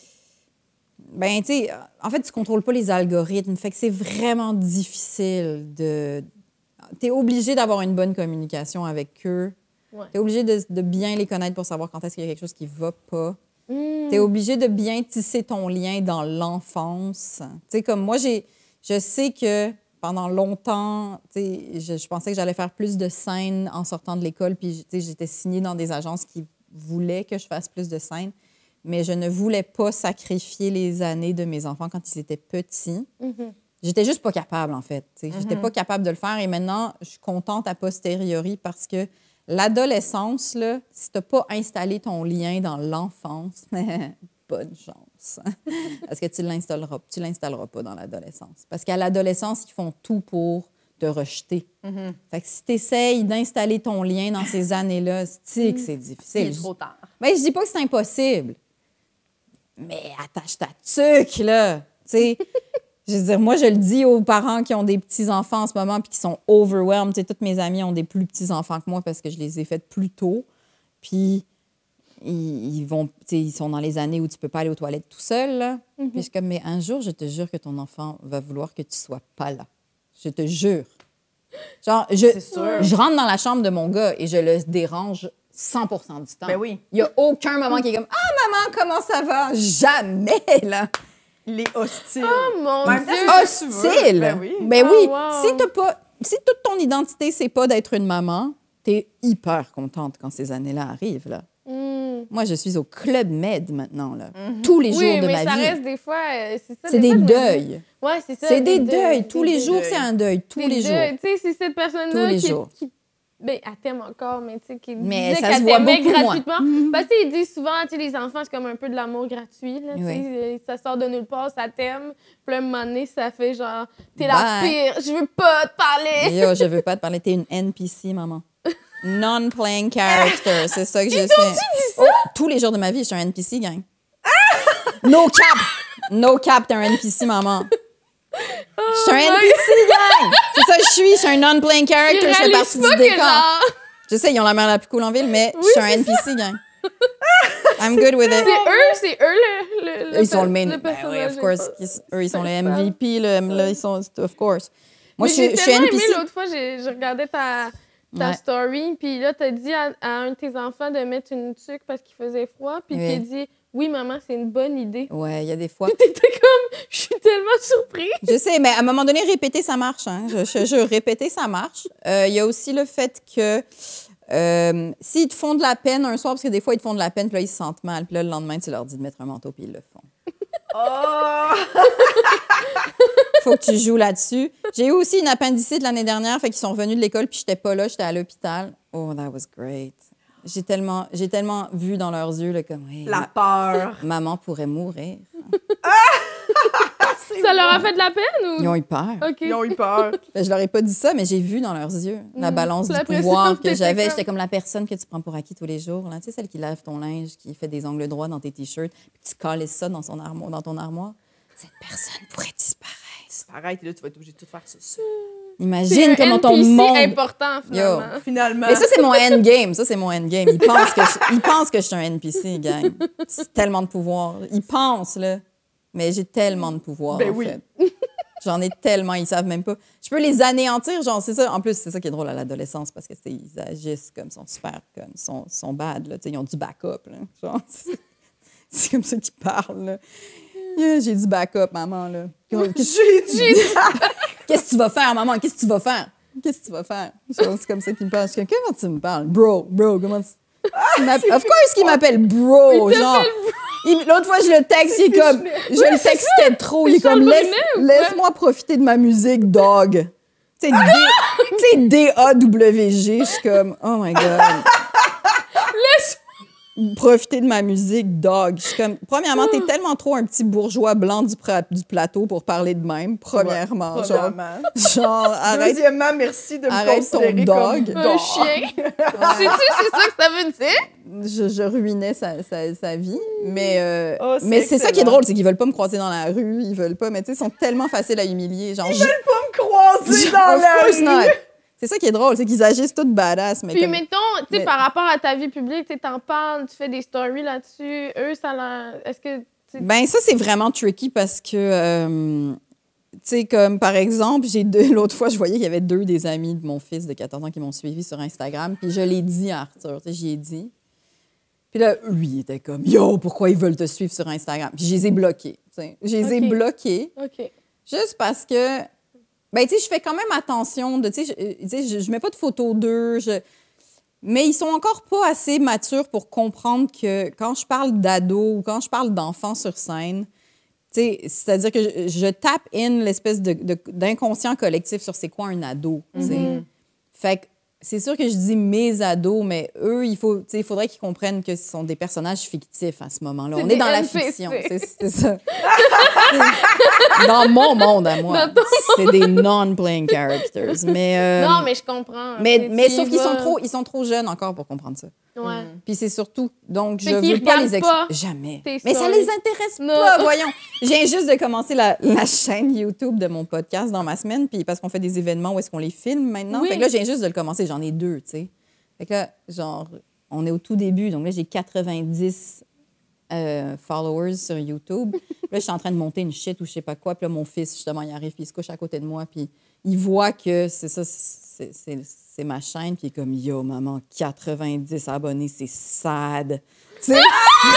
Ben, tu sais, en fait, tu contrôles pas les algorithmes. Fait que c'est vraiment difficile de... T'es obligé d'avoir une bonne communication avec eux. Ouais. T'es obligé de, de bien les connaître pour savoir quand est-ce qu'il y a quelque chose qui va pas. Mm. T'es obligé de bien tisser ton lien dans l'enfance. Tu sais, comme moi, j'ai, je sais que pendant longtemps, tu sais, je, je pensais que j'allais faire plus de scènes en sortant de l'école, puis tu sais, j'étais signée dans des agences qui voulaient que je fasse plus de scènes, mais je ne voulais pas sacrifier les années de mes enfants quand ils étaient petits. Mm-hmm. J'étais juste pas capable, en fait. Tu sais, mm-hmm. J'étais pas capable de le faire, et maintenant, je suis contente a posteriori parce que l'adolescence, là, si tu n'as pas installé ton lien dans l'enfance, bonne chance. Parce que tu ne l'installeras, tu l'installeras pas dans l'adolescence. Parce qu'à l'adolescence, ils font tout pour te rejeter. Mm-hmm. Fait que si tu essayes d'installer ton lien dans ces années-là, tu sais que c'est difficile. Il est trop tard. Mais je dis pas que c'est impossible. Mais attache ta tuque, là. Tu sais... Je veux dire, moi, je le dis aux parents qui ont des petits-enfants en ce moment puis qui sont overwhelmed. Tu sais, toutes mes amies ont des plus petits-enfants que moi parce que je les ai faites plus tôt. Puis, ils, ils, vont, tu sais, ils sont dans les années où tu peux pas aller aux toilettes tout seul. Là. Mm-hmm. Puis, je suis comme, mais un jour, je te jure que ton enfant va vouloir que tu sois pas là. Je te jure. Genre, je, je rentre dans la chambre de mon gars et je le dérange cent pour cent du temps. Ben oui. Il y a aucun moment qui est comme, « Ah, maman, comment ça va? » Jamais, là. Il est hostile. Oh mon ben, Dieu! Hostile! Ben oui. Ben oh, oui. Wow. Si, t'as pas, si toute ton identité, c'est pas d'être une maman, t'es hyper contente quand ces années-là arrivent, là. Mm. Moi, je suis au Club Med maintenant, là. Mm-hmm. Tous les jours oui, de mais ma ça vie. reste des fois... C'est, ça, c'est des, des fois, deuils. Oui, c'est ça. C'est des, des deuils. deuils. Tous des les deuils. jours, c'est un deuil. Tous des les deuils. jours. Tu sais, c'est cette personne-là Tous les qui... jours. qui... Ben, elle t'aime encore, mais tu sais, qui mais disait ça qu'elle se voit t'aimait beaucoup gratuitement. moins. Parce qu'ils disent souvent, tu sais, les enfants, c'est comme un peu de l'amour gratuit, là, tu oui. sais, ça sort de nulle part, ça t'aime. Puis là, un moment donné, ça fait genre, t'es Bye. la pire, je veux pas te parler. Yo, je veux pas te parler, t'es une N P C, maman. Non-playing character, c'est ça que je fais. Oh, tous les jours de ma vie, je suis un N P C, gang. No cap! No cap, t'es un N P C, maman. Oh je suis un N P C, gang! C'est ça que je suis, je suis un non-playing character, je fais partie du décor. Genre... Je sais, ils ont la mère la plus cool en ville, mais oui, je suis un N P C, gang. I'm good with it. C'est eux, c'est eux le, le, le Ils sont le main. le Ben oui, of course. Ils, eux, ils sont les M V P, le, là, ils sont, of course. Moi, mais je, je suis N P C. L'autre fois, j'ai, je regardais ta, ta ouais. story, puis là, t'as dit à, à un de tes enfants de mettre une tuque parce qu'il faisait froid, puis oui. t'as dit... Oui, maman, c'est une bonne idée. Ouais, il y a des fois. Puis t'étais comme, je suis tellement surprise. Je sais, mais à un moment donné, répéter, ça marche. Hein. Je, je, je répéter, ça marche. Il euh, y a aussi le fait que Euh, S'ils te font de la peine un soir, parce que des fois, ils te font de la peine, puis là, ils se sentent mal. Puis là, le lendemain, tu leur dis de mettre un manteau, puis ils le font. Oh! Faut que tu joues là-dessus. J'ai eu aussi une appendicite l'année dernière, fait qu'ils sont revenus de l'école, puis j'étais pas là, j'étais à l'hôpital. Oh, that was great. J'ai tellement, j'ai tellement vu dans leurs yeux, là, comme, hey, La peur. maman pourrait mourir. Ça leur a fait de la peine ou? Ils ont eu peur. OK. Ils ont eu peur. Ben, je leur ai pas dit ça, mais j'ai vu dans leurs yeux la Mm. balance du L'impression pouvoir que que t'étais j'avais. comme- J'étais comme la personne que tu prends pour acquis tous les jours. Là. Tu sais, celle qui lave ton linge, qui fait des ongles droits dans tes t-shirts, puis tu calisses ça dans, son armoire, dans ton armoire. Cette personne pourrait disparaître. Disparaître, et là, tu vas être obligé de tout faire ça. C'est Imagine un comment ton N P C monde... important, finalement. Finalement. Mais ça, c'est mon endgame. Ça, c'est mon endgame. Ils pensent que je, ils pensent que je suis un N P C, gang. C'est tellement de pouvoir. Ils pensent, là. Mais j'ai tellement de pouvoir, Ben en oui. fait. J'en ai tellement, ils savent même pas. Je peux les anéantir, genre, c'est ça. En plus, c'est ça qui est drôle à l'adolescence, parce que c'est- ils agissent comme, sont super, comme, sont, sont bad, là. Tu sais, ils ont du backup, là. Genre, c'est, c'est comme ça qu'ils parlent, là. Yeah, j'ai du backup, maman, là. Qu'est-ce J'ai dit. qu'est-ce que tu vas faire, maman? Qu'est-ce que tu vas faire? Qu'est-ce que tu vas faire? Genre, c'est comme ça qu'ils me parlent. Je suis comme, comment tu me parles? Bro, bro, comment tu... Il m'appelle- of course qu'il m'appelle bro, genre. Il- L'autre fois, je le texte, il est comme... Je le textais trop. Il est comme, Charles laisse, Brunet ou quoi? laisse-moi profiter de ma musique, dog. Tu sais, D- tu sais, D A W G, je suis comme, oh my God. Laisse- Profiter de ma musique, dog. Je suis comme, premièrement, t'es tellement trop un petit bourgeois blanc du, pra- du plateau pour parler de même, premièrement. Ouais, genre, premièrement. genre, arrête. Deuxièmement, merci de me arrête ton considérer dog. comme Un dog. chien. Sais-tu, c'est ça que ça veut dire? Je, je ruinais sa, sa, sa vie. Mais, euh, Oh, c'est mais c'est ça qui est excellent. drôle, c'est qu'ils veulent pas me croiser dans la rue, ils veulent pas, mais tu sais, ils sont tellement faciles à humilier. Genre, je- Pas me croiser dans of la course rue. not. C'est ça qui est drôle, c'est qu'ils agissent toutes badass. Mais Puis, comme- mettons, tu sais, mais- par rapport à ta vie publique, tu t'en parles, tu fais des stories là-dessus. Eux, ça leur. Est-ce que. tu sais, Ben ça, c'est vraiment tricky parce que, euh, tu sais, comme par exemple, j'ai deux, l'autre fois, je voyais qu'il y avait deux des amis de mon fils de quatorze ans qui m'ont suivi sur Instagram, puis je l'ai dit à Arthur, tu sais, j'y ai dit. Puis là, lui, il était comme, yo, pourquoi ils veulent te suivre sur Instagram? Puis je les ai bloqués, tu sais. Je les ai Ok. bloqués OK. juste parce que, ben, tu sais, je fais quand même attention, de, tu sais, je, tu sais, je, je mets pas de photos d'eux, je... mais ils sont encore pas assez matures pour comprendre que quand je parle d'ados ou quand je parle d'enfants sur scène, tu sais, c'est-à-dire que je, je tape in l'espèce de, de- d'inconscient collectif sur c'est quoi un ado, tu sais. Mm-hmm. Fait que c'est sûr que je dis mes ados, mais eux, il faut, tu sais, il faudrait qu'ils comprennent que ce sont des personnages fictifs à ce moment-là. C'est On des est dans la N P C. fiction, c'est, c'est ça. Dans mon monde à moi, Dans ton c'est des non-playing characters. Mais, euh, non, mais je comprends. mais, Tu- mais tu y sauf qu'ils sont vas. trop, ils sont trop jeunes encore pour comprendre ça. Ouais. Puis c'est surtout, donc Fait je qu'ils veux pas regardent les ex... pas Jamais. tes Mais ça stories. les intéresse Non. pas, voyons. Je viens juste de commencer la, la chaîne YouTube de mon podcast dans ma semaine, puis parce qu'on fait des événements où est-ce qu'on les filme maintenant. Oui. Fait que là, je viens juste de le commencer, j'en ai deux, tu sais. Fait que là, genre, on est au tout début, donc là, j'ai quatre-vingt-dix euh, followers sur YouTube. Puis là, je suis en train de monter une shit ou je sais pas quoi, puis là, mon fils, justement, il arrive, puis il se couche à côté de moi, puis il voit que c'est ça, c'est, c'est, c'est ma chaîne, puis il est comme, yo, maman, quatre-vingt-dix abonnés, c'est sad. Tu sais?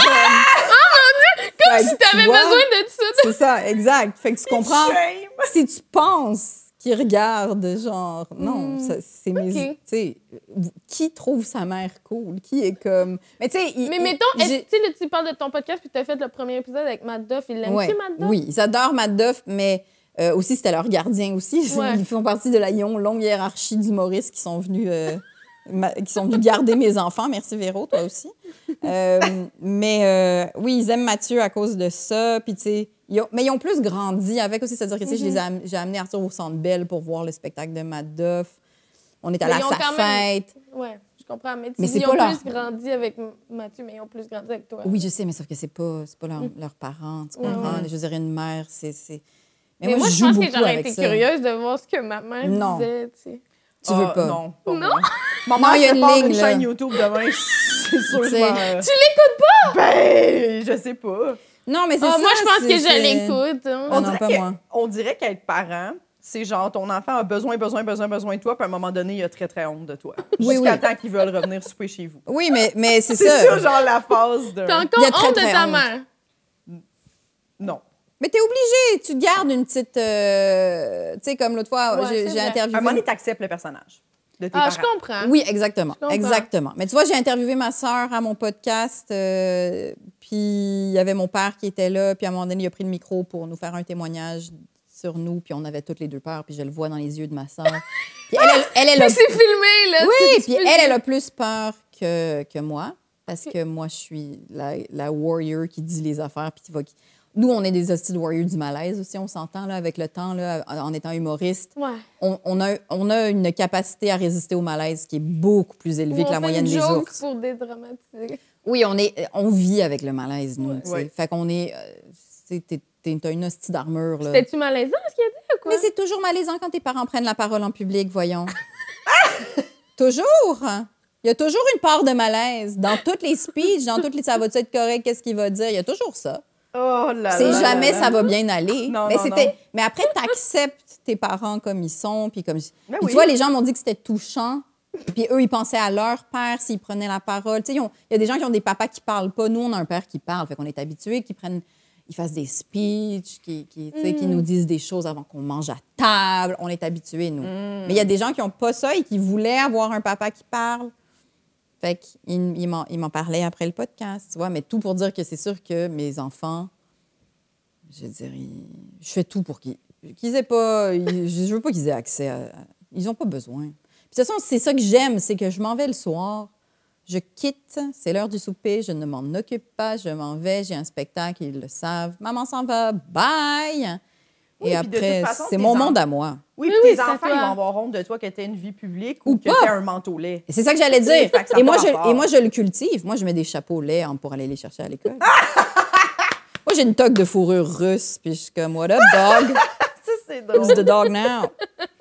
Comme Si t'avais besoin de ça. C'est ça, exact. Fait que tu comprends, Shame. si tu penses qu'ils regardent, genre, non, Mm. ça, c'est mes. Ok. Tu sais, qui trouve sa mère cool? Qui est comme. Mais tu sais, il- Mais il- mettons, est-ce j'ai- que tu sais, là, tu parles de ton podcast puis tu as fait le premier épisode avec Matt Duff. Il l'aime-tu, Ouais, Matt Duff? oui, ils adorent Matt Duff, mais euh, aussi, c'était leur gardien aussi. Ouais. Ils font partie de la hion- longue hiérarchie d'humoristes qui sont venus. euh, ma- qui sont venus garder mes enfants. Merci Véro, toi aussi. Euh, mais euh, oui, ils aiment Mathieu à cause de ça. Puis, tu sais, ils ont- mais ils ont plus grandi avec aussi. C'est-à-dire que, tu sais, je les ai am- j'ai amené Arthur au Centre Bell pour voir le spectacle de Matt Duff. On est allé Mais à ils ont sa quand même- fête. Ouais, je comprends. Mais, tu Mais dis, c'est ils pas ont leur- plus grandi avec M- Mathieu, mais ils ont plus grandi avec toi. Oui, je sais, mais sauf que c'est pas, c'est pas leur- leurs parents. Tu Ouais, comprends? ouais. Je veux dire, une mère, c'est. c'est... Mais, moi, je joue pense que beaucoup j'aurais avec été ça. curieuse de voir ce que ma mère Non. disait, tu sais. Tu Ah, veux pas? Non, pas Non? moi. Maman, Non, il y a je une prépare ligne, une là. chaîne YouTube demain. C'est sûr que je Tu sais. m'en- euh, Tu l'écoutes pas? Ben, je sais pas. Non, mais c'est Ah, ça. moi, je pense c'est- que je c'est- l'écoute. hein. Ah On non, dirait pas que- moi. On dirait qu'être parent, c'est genre ton enfant a besoin, besoin, besoin, besoin, besoin de toi, puis à un moment donné, il a très, très honte de toi. Oui, Jusqu'à oui. temps qu'ils veulent revenir souper chez vous. Oui, mais, mais c'est C'est ça. ça, genre la phase de. T'as Il y encore a très, honte de très ta honte. mère. Non. Mais t'es obligé. Tu gardes une petite. euh, Tu sais, comme l'autre fois, Ouais, j'ai, c'est j'ai vrai. À un moment interviewé. donné, t'acceptes le personnage. de tes Ah, parents. je comprends. Oui, exactement. Je comprends. Exactement. Mais tu vois, j'ai interviewé ma sœur à mon podcast, euh, puis il y avait mon père qui était là, puis à un moment donné, il a pris le micro pour nous faire un témoignage sur nous, puis on avait toutes les deux peur, puis je le vois dans les yeux de ma sœur. Puis elle, elle, elle, elle a... Mais c'est filmé, là. Oui, tu- puis tu peux- elle, elle a plus peur que, que moi, parce que moi, je suis la, la warrior qui dit les affaires, puis qui va... Nous, on est des hostiles warriors du malaise aussi, on s'entend, là, avec le temps, là, en étant humoriste. Ouais. On, on, a, on a une capacité à résister au malaise qui est beaucoup plus élevée Ou que on la fait moyenne une des joke ours. pour dédramatiser. Oui, on, est, on vit avec le malaise, nous. tu sais. Ouais. Fait qu'on est... euh, c'est- t'es- t'es- T'as une hostie d'armure, là. C'était-tu malaisant, ce qu'il a dit, ou quoi? Mais c'est toujours malaisant quand tes parents prennent la parole en public, voyons. Toujours! Il y a toujours une part de malaise. Dans toutes les speeches, dans toutes les... Ça va-tu être correct? Qu'est-ce qu'il va dire? Il y a toujours ça. Oh là C'est là jamais là ça là. va bien aller. Non, mais, non, c'était... non. mais après, tu acceptes tes parents comme ils sont. Puis comme... Ben Puis oui. tu vois, les gens m'ont dit que c'était touchant. Puis eux, ils pensaient à leur père s'ils prenaient la parole. Tu sais, ils ont- il y a des gens qui ont des papas qui parlent pas. Nous, on a un père qui parle. Fait qu'on est habitués qu'ils prennent... Ils fassent des speeches, qui, qui, tu sais, qui nous disent des choses avant qu'on mange à table. On est habitués, nous. Mais il y a des gens qui n'ont pas ça et qui voulaient avoir un papa qui parle. Fait qu'ils ils m'en, ils m'en parlaient après le podcast, tu vois. Mais tout pour dire que c'est sûr que mes enfants, je veux dire, ils- je fais tout pour qu'ils, qu'ils aient pas... ils- je veux pas qu'ils aient accès à... Ils n'ont pas besoin. Puis de toute façon, c'est ça que j'aime, c'est que je m'en vais le soir. Je quitte, c'est l'heure du souper, je ne m'en occupe pas, je m'en vais, j'ai un spectacle, ils le savent. Maman s'en va, bye! Oui, Et puis de après, toute façon, c'est tes mon en- monde à moi. Oui, Oui, puis oui, tes c'est à enfants, toi. ils vont avoir honte de toi que tu aies une vie publique ou, Ou que pas. tu aies un manteau lait. Et c'est ça que j'allais dire. Fait que ça a Et moi, pas je, rapport. et moi, je le cultive. Moi, je mets des chapeaux laids hein, pour aller les chercher à l'école. Moi, j'ai une toque de fourrure russe, puis je suis comme, what up, dog? Ça, c'est drôle. Who's the dog now?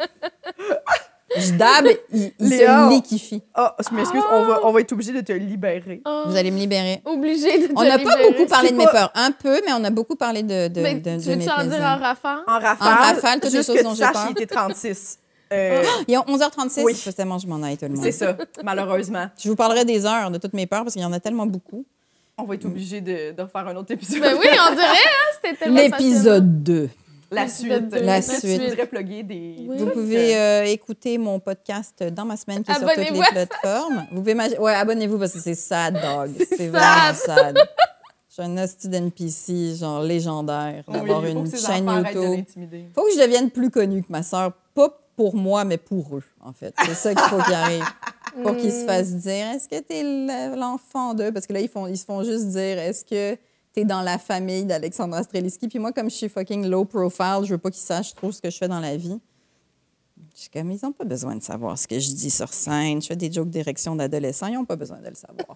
Je dab, il, il Léa. se liquifie. Ah, je m'excuse, on, va, on va être obligé de te libérer. Ah, Vous allez me libérer. obligé de te On n'a pas libérer. beaucoup parlé C'est de mes pas- peurs. Un peu, mais on a beaucoup parlé de, de, Mais de, de tu veux-tu mes en dire plaisirs. en rafale? En rafale, En rafale, toutes les juste choses que dont tu j'ai saches, peur. il était trente-six. Euh, Il est onze heures trente-six. Oui. Il faut tellement que je m'en aille, tout le monde. c'est ça, malheureusement. Je vous parlerai des heures de toutes mes peurs parce qu'il y en a tellement beaucoup. On va être obligé de, de refaire un autre épisode. Ben oui, on dirait, hein, c'était tellement L'épisode deux. La L'épisode suite. deux. La Est-ce que suite. Tu voudrais plugger des... Oui. Vous trucs, pouvez euh, euh, écouter mon podcast dans ma semaine qui est sur toutes les Abonnez-vous à ça. plateformes. Vous pouvez m'aj- ouais, abonnez-vous parce que c'est sad, dog. C'est sad. vraiment sad. Je suis un hostie d'N P C, genre légendaire, oui, d'avoir il faut une que ces chaîne enfants arrêtent de YouTube. l'intimider. Faut que je devienne plus connue que ma sœur, pas pour moi, mais pour eux, en fait. C'est ça qu'il faut qu'il arrive. Pour qu'ils se fassent dire, est-ce que t'es l- l'enfant d'eux? Parce que là, ils, font, ils se font juste dire, est-ce que t'es dans la famille d'Alexandra Streliski? Puis moi, comme je suis fucking low profile, je veux pas qu'ils sachent trop ce que je fais dans la vie. Je suis comme, ils ont pas besoin de savoir ce que je dis sur scène. Je fais des jokes d'érection d'adolescents, ils ont pas besoin de le savoir.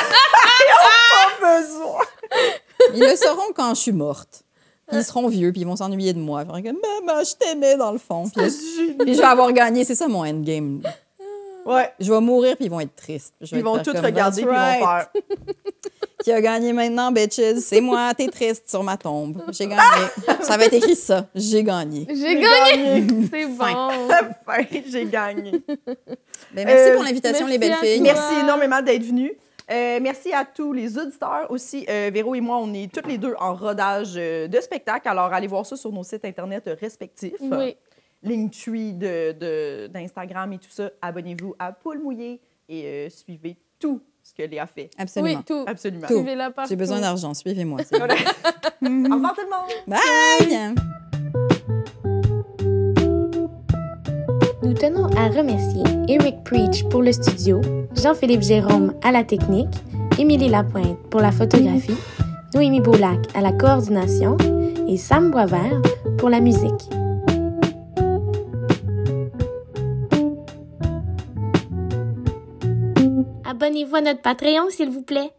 Pas besoin! Ils le sauront quand je suis morte. Puis ils seront vieux, puis ils vont s'ennuyer de moi. Ils vont faire comme, maman, je t'aimais dans le fond. Puis, puis je vais avoir gagné. C'est ça mon endgame. Ouais. Je vais mourir, puis ils vont être tristes. Puis je vais Ils vont faire tous comme, regarder That's puis ils right. vont faire... Qui a gagné maintenant, bitches? C'est moi, t'es triste sur ma tombe. J'ai gagné. Ça va être écrit ça. J'ai gagné. J'ai J'ai gagné! gagné. C'est Fin. bon! Fin, j'ai gagné. Ben, merci Euh, pour l'invitation, merci les belles à filles. toi. Merci énormément d'être venus. Euh, merci à tous les auditeurs aussi. Euh, Véro et moi, on est toutes les deux en rodage euh, de spectacle. Alors, allez voir ça sur nos sites Internet respectifs. Oui. Linktree de, de, d'Instagram et tout ça. Abonnez-vous à Poule Mouillée et euh, suivez tout ce que Léa fait. Absolument. Oui, tout. Absolument. Tout. Suivez-la partout. J'ai besoin d'argent. Suivez-moi. c'est Voilà. bon. Au revoir tout le monde! Bye! Nous tenons à remercier Eric Preach pour le studio, Jean-Philippe Jérôme à la technique, Émilie Lapointe pour la photographie, Noémie Boulac à la coordination et Sam Boisvert pour la musique. Abonnez-vous à notre Patreon, s'il vous plaît.